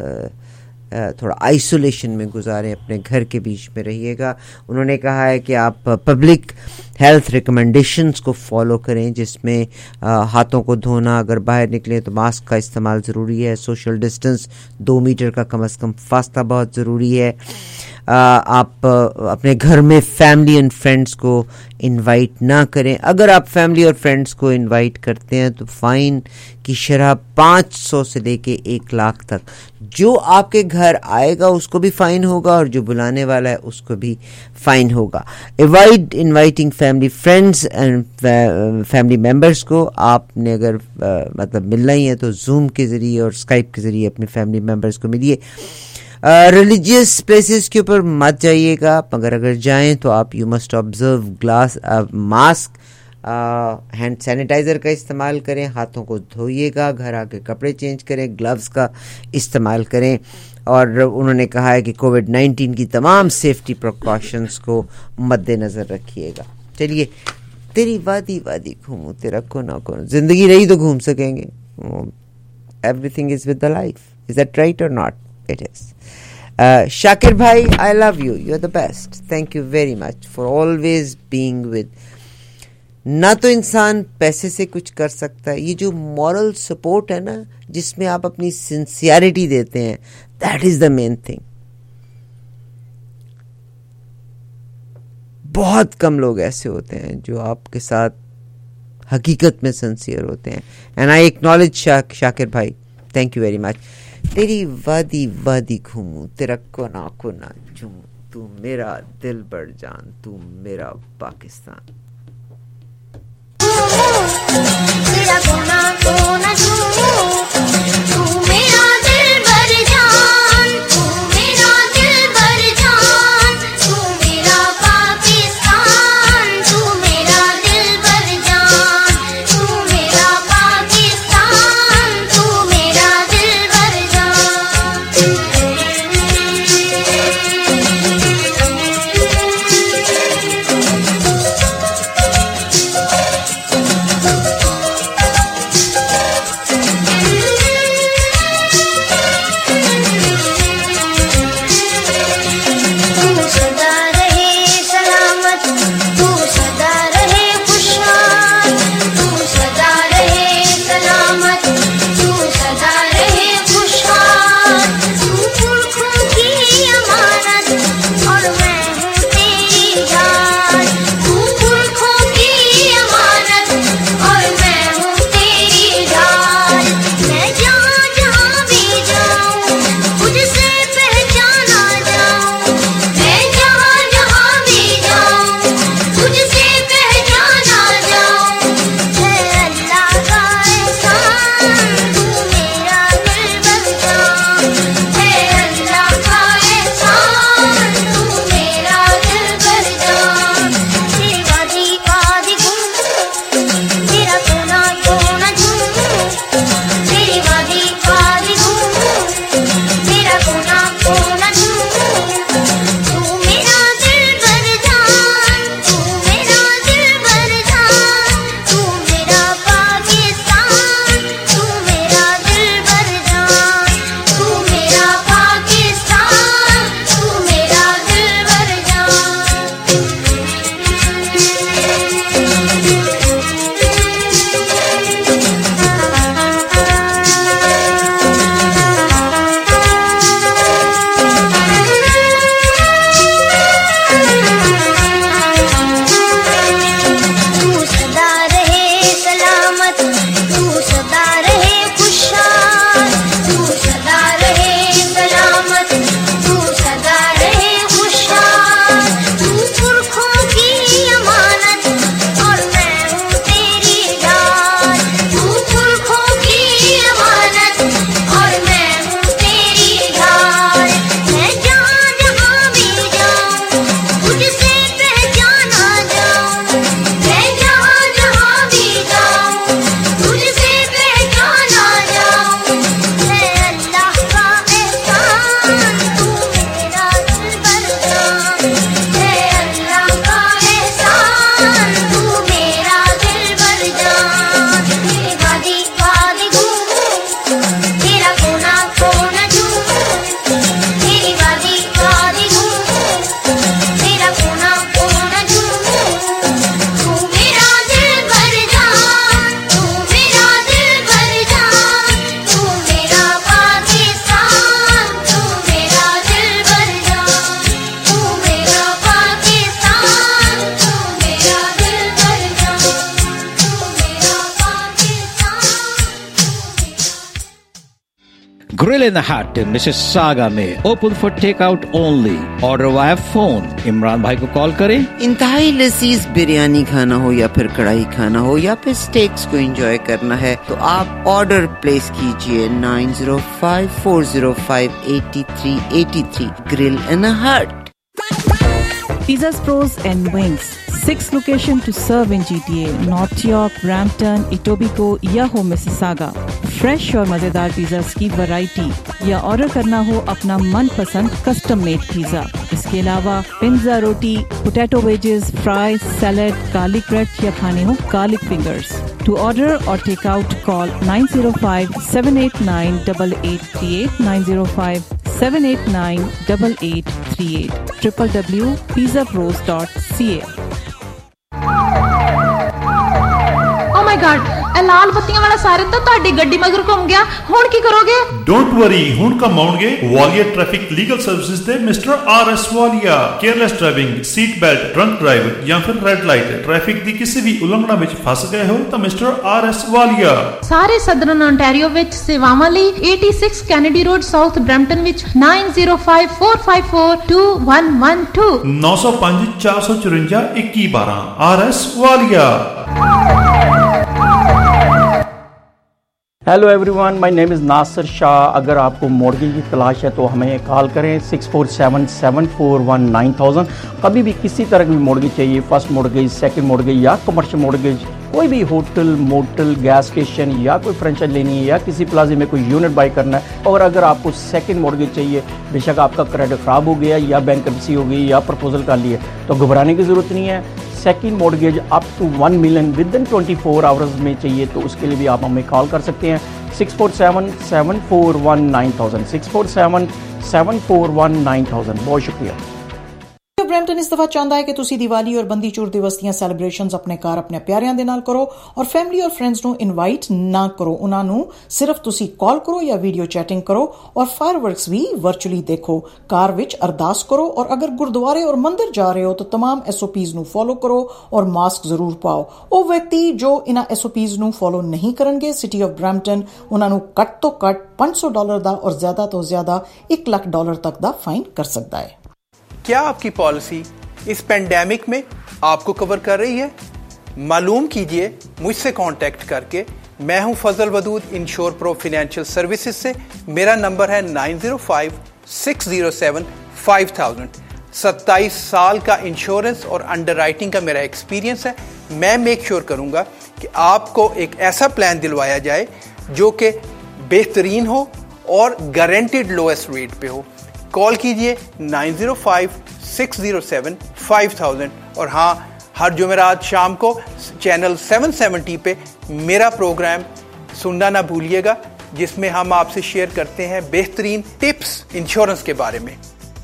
تھوڑا آئسولیشن میں گزاریں, اپنے گھر کے بیچ میں رہیے گا. انہوں نے کہا ہے کہ آپ پبلک ہیلتھ ریکمنڈیشنز کو فالو کریں, جس میں ہاتھوں کو دھونا, اگر باہر نکلیں تو ماسک کا استعمال ضروری ہے, سوشل ڈسٹنس دو میٹر کا کم از کم فاصلہ بہت ضروری ہے. آپ اپنے گھر میں فیملی اینڈ فرینڈس کو انوائٹ نہ کریں. اگر آپ فیملی اور فرینڈس کو انوائٹ کرتے ہیں تو فائن کی شرح پانچ سو سے لے کے ایک لاکھ تک. جو آپ کے گھر آئے گا اس کو بھی فائن ہوگا اور جو بلانے والا ہے اس کو بھی فائن ہوگا. Avoid inviting family friends and family members کو. آپ نے اگر مطلب ملنا ہی ہے تو زوم کے ذریعے اور اسکائپ کے ذریعے اپنے فیملی ممبرس کو ملیے. ریلیجیس پلیسز کے اوپر مت جائیے گا, مگر اگر جائیں تو آپ you must observe glass mask, hand sanitiser کا استعمال کریں, ہاتھوں کو دھوئیے گا, گھر آ کے کپڑے چینج کریں, گلوز کا استعمال کریں. اور انہوں نے کہا ہے کہ کووڈ نائنٹین کی تمام سیفٹی پریکاشنز کو مد نظر رکھیے گا. چلیے, تیری وادی وادی گھوموں تیرا کونا کونا, زندگی رہی تو گھوم سکیں گے. Everything is with the life. Is that right or not? It is. Uh, Shakir bhai, I love you. You're the best. Thank you very much for always being with. نہ تو انسان پیسے سے کچھ کر سکتا ہے, یہ جو مورل سپورٹ ہے نا جس میں آپ اپنی سنسیئرٹی دیتے ہیں, that is the main thing. بہت کم لوگ ایسے ہوتے ہیں جو آپ کے ساتھ حقیقت میں سنسیئر ہوتے ہیں. And I acknowledge Shakir bhai. Thank you very much. تیری وادی وادی گھوموں تیرا کونا کونا جھوموں, تو میرا دل بڑ جان, تو میرا پاکستان. تیرا کونا کونا جھوموں, تو میرا دل بڑ جان, تو میرا دل بڑ جان, تو میرا پاکستان, تو میرا دل بڑ جان, تو میرا پاکستان, تو میرا دل بڑ جان. Grill in the Hut, Mississauga में open for takeout only. Order via phone. Imran भाई को कॉल करें. इंतहाई लजीज बिरयानी खाना हो या फिर कढ़ाई खाना हो या फिर स्टेक्स को एंजॉय करना है तो आप ऑर्डर प्लेस कीजिए nine zero five four zero five eight three eight three. Grill in a Hut. Pizzas Pros and Wings. Six locations to serve in G T A: North York, Brampton, Etobicoke या हो Mississauga. Fresh और मजेदार pizzas की variety या order करना हो अपना मनपसंद कस्टम मेड पिज़्ज़ा. इसके अलावा पिज़्ज़ा रोटी, potato wedges, fry, salad, garlic bread या खाने हो garlic fingers. To order or take out, call nine zero five seven eight nine eight eight three eight, nine zero five seven eight nine eight eight three eight, w w w dot pizza pros dot c a. Oh my god, ਇਹ ਲਾਲ ਬੱਤੀਆਂ ਵਾਲਾ siren ਤਾਂ ਤੁਹਾਡੀ ਗੱਡੀ ਮਗਰ ਘੁੰਮ ਗਿਆ. ਹੁਣ ਕੀ ਕਰੋਗੇ? ਡੋਂਟ ਵਰੀ, ਹੁਣ ਕਮਾਉਣਗੇ ਵਾਲੀਆ ਟ੍ਰੈਫਿਕ ਲੀਗਲ ਸਰਵਿਸਿਜ਼ ਦੇ mister R S Walia. Careless driving, seat belt, drunk drive ਜਾਂ ਫਿਰ ਰੈੱਡ ਲਾਈਟ ਟ੍ਰੈਫਿਕ ਦੀ ਕਿਸੇ ਵੀ ਉਲੰਘਣਾ ਵਿੱਚ ਫਸ ਗਏ ਹੋ ਤਾਂ ਮਿਸਟਰ ਆਰ ਐਸ ਵਾਲੀਆ ਸਾਰੇ ਸਦਰਨ ontario ਵਿੱਚ ਸੇਵਾਵਾਂ ਲਈ eighty-six Kennedy road south Brampton ਵਿੱਚ nine zero five four five four two one one two nine zero five four four four one one one two. R S Walia. Hello everyone, my name is Nasir Shah. अगर आपको mortgage की तलाश है तो हमें call करें six four seven seven four one nine thousand. कभी भी किसी तरह की मॉर्गेज चाहिए, फर्स्ट मॉर्गेज, सेकंड मॉर्गेज या कमर्शियल मॉर्गेज, कोई भी होटल, मोटल, गैस स्टेशन या कोई फ्रेंचाइज लेनी है या किसी प्लाजे में कोई यूनिट बाई करना है. और अगर आपको सेकंड मॉर्गेज चाहिए, बेशक आपका क्रेडिट ख़राब हो गया या बैंकरप्सी हो गई या प्रपोजल कर लिए, तो घबराने की ज़रूरत नहीं है. Second mortgage up to one million within twenty four hours में चाहिए तो उसके लिए भी आप हमें कॉल कर सकते हैं six four seven seven four one nine thousand six four seven seven four one nine thousand. बहुत शुक्रिया. ਬਰੈਂਪਟਨ ਇਸ ਦਫਾ ਚਾਹੁੰਦਾ ਹੈ ਕਿ ਤੁਸੀਂ ਦੀਵਾਲੀ ਔਰ ਬੰਦੀ ਛੋੜ ਦਿਵਸ ਦੀਆਂ ਸੈਲੀਬ੍ਰੇਸ਼ਨਸ ਆਪਣੇ ਘਰ ਆਪਣੇ ਪਿਆਰਿਆਂ ਦੇ ਨਾਲ ਕਰੋ ਔਰ ਫੈਮਿਲੀ ਔਰ ਫਰੈਂਡਸ ਨੂੰ ਇਨਵਾਈਟ ਨਾ ਕਰੋ. ਉਹਨਾਂ ਨੂੰ ਸਿਰਫ ਤੁਸੀਂ ਕਾਲ ਕਰੋ ਜਾਂ ਵੀਡੀਓ ਚੈਟਿੰਗ ਕਰੋ ਔਰ ਫਾਇਰਵਰਕਸ ਵੀ ਵਰਚੁਅਲੀ ਦੇਖੋ. ਕਾਰ ਵਿੱਚ ਅਰਦਾਸ ਕਰੋ ਔਰ ਅਗਰ ਗੁਰਦੁਆਰੇ ਔਰ ਮੰਦਿਰ ਜਾ ਰਹੇ ਹੋ ਤਾਂ तमाम ਐਸ ਓ ਪੀਜ਼ ਨੂੰ ਫੋਲੋ ਕਰੋ ਔਰ ਮਾਸਕ ਜ਼ਰੂਰ ਪਾਓ. ਉਹ ਵਿਅਕਤੀ ਜੋ ਇਹਨਾਂ ਐਸ ਓ ਪੀਜ਼ ਨੂੰ ਫੋਲੋ ਨਹੀਂ ਕਰਨਗੇ, ਸਿਟੀ ਆਫ ਬਰੈਂਪਟਨ ਉਹਨਾਂ ਨੂੰ ਘੱਟ ਤੋਂ ਘੱਟ five hundred ਡਾਲਰ ਦਾ ਔਰ ਜ਼ਿਆਦਾ ਤੋਂ ਜ਼ਿਆਦਾ ਇੱਕ ਲੱਖ ਡਾਲਰ ਤੱਕ ਦਾ ਫਾਈਨ ਕਰ ਸਕਦਾ ਹੈ. क्या आपकी पॉलिसी इस पेंडेमिक में आपको कवर कर रही है? मालूम कीजिए मुझसे कांटेक्ट करके. मैं हूं Fazal Wadood insure pro financial services से. मेरा नंबर है nine zero five six zero seven five thousand. सत्ताईस साल का इंश्योरेंस और अंडरराइटिंग का मेरा एक्सपीरियंस है. मैं मेक श्योर करूंगा कि आपको एक ऐसा प्लान दिलवाया जाए जो कि बेहतरीन हो और गारंटीड लोएस्ट रेट पे हो. कॉल कीजिए nine zero five six zero seven five thousand. और हाँ, हर जुमेरात शाम को चैनल seven seventy पे मेरा प्रोग्राम सुनना ना भूलिएगा जिसमें हम आपसे शेयर करते हैं बेहतरीन टिप्स इंश्योरेंस के बारे में.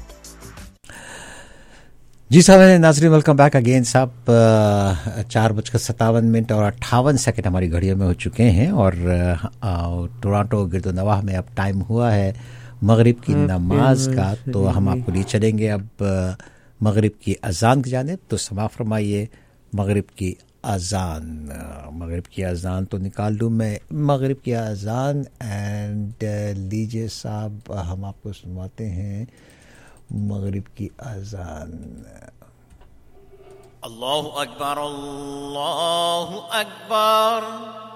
जी साहब, नाज़रीन वेलकम बैक अगेन साहब. चार बजकर सत्तावन मिनट और अट्ठावन सेकंड हमारी घड़ियों में हो चुके हैं और टोरंटो गिरदोनवाह में अब टाइम हुआ है मगरिब की नमाज का. तो हम आपको लिए चलेंगे अब मगरिब की अजान की जानिब. तो समा फरमाइए मगरिब की अजान. मगरिब की अजान तो निकाल लूँ मैं मगरिब की अजान एंड लीजिए साहब, हम आपको सुनवाते हैं मगरिब की अजान. अल्लाहु अकबर, अल्लाहु अकबर,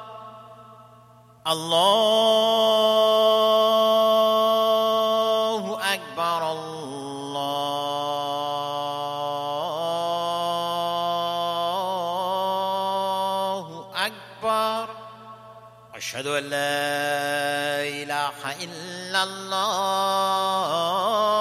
अल्लाहु अकबर, अल्लाहु अकबर. अशहदु अन ला इलाहा इल्लल्लाह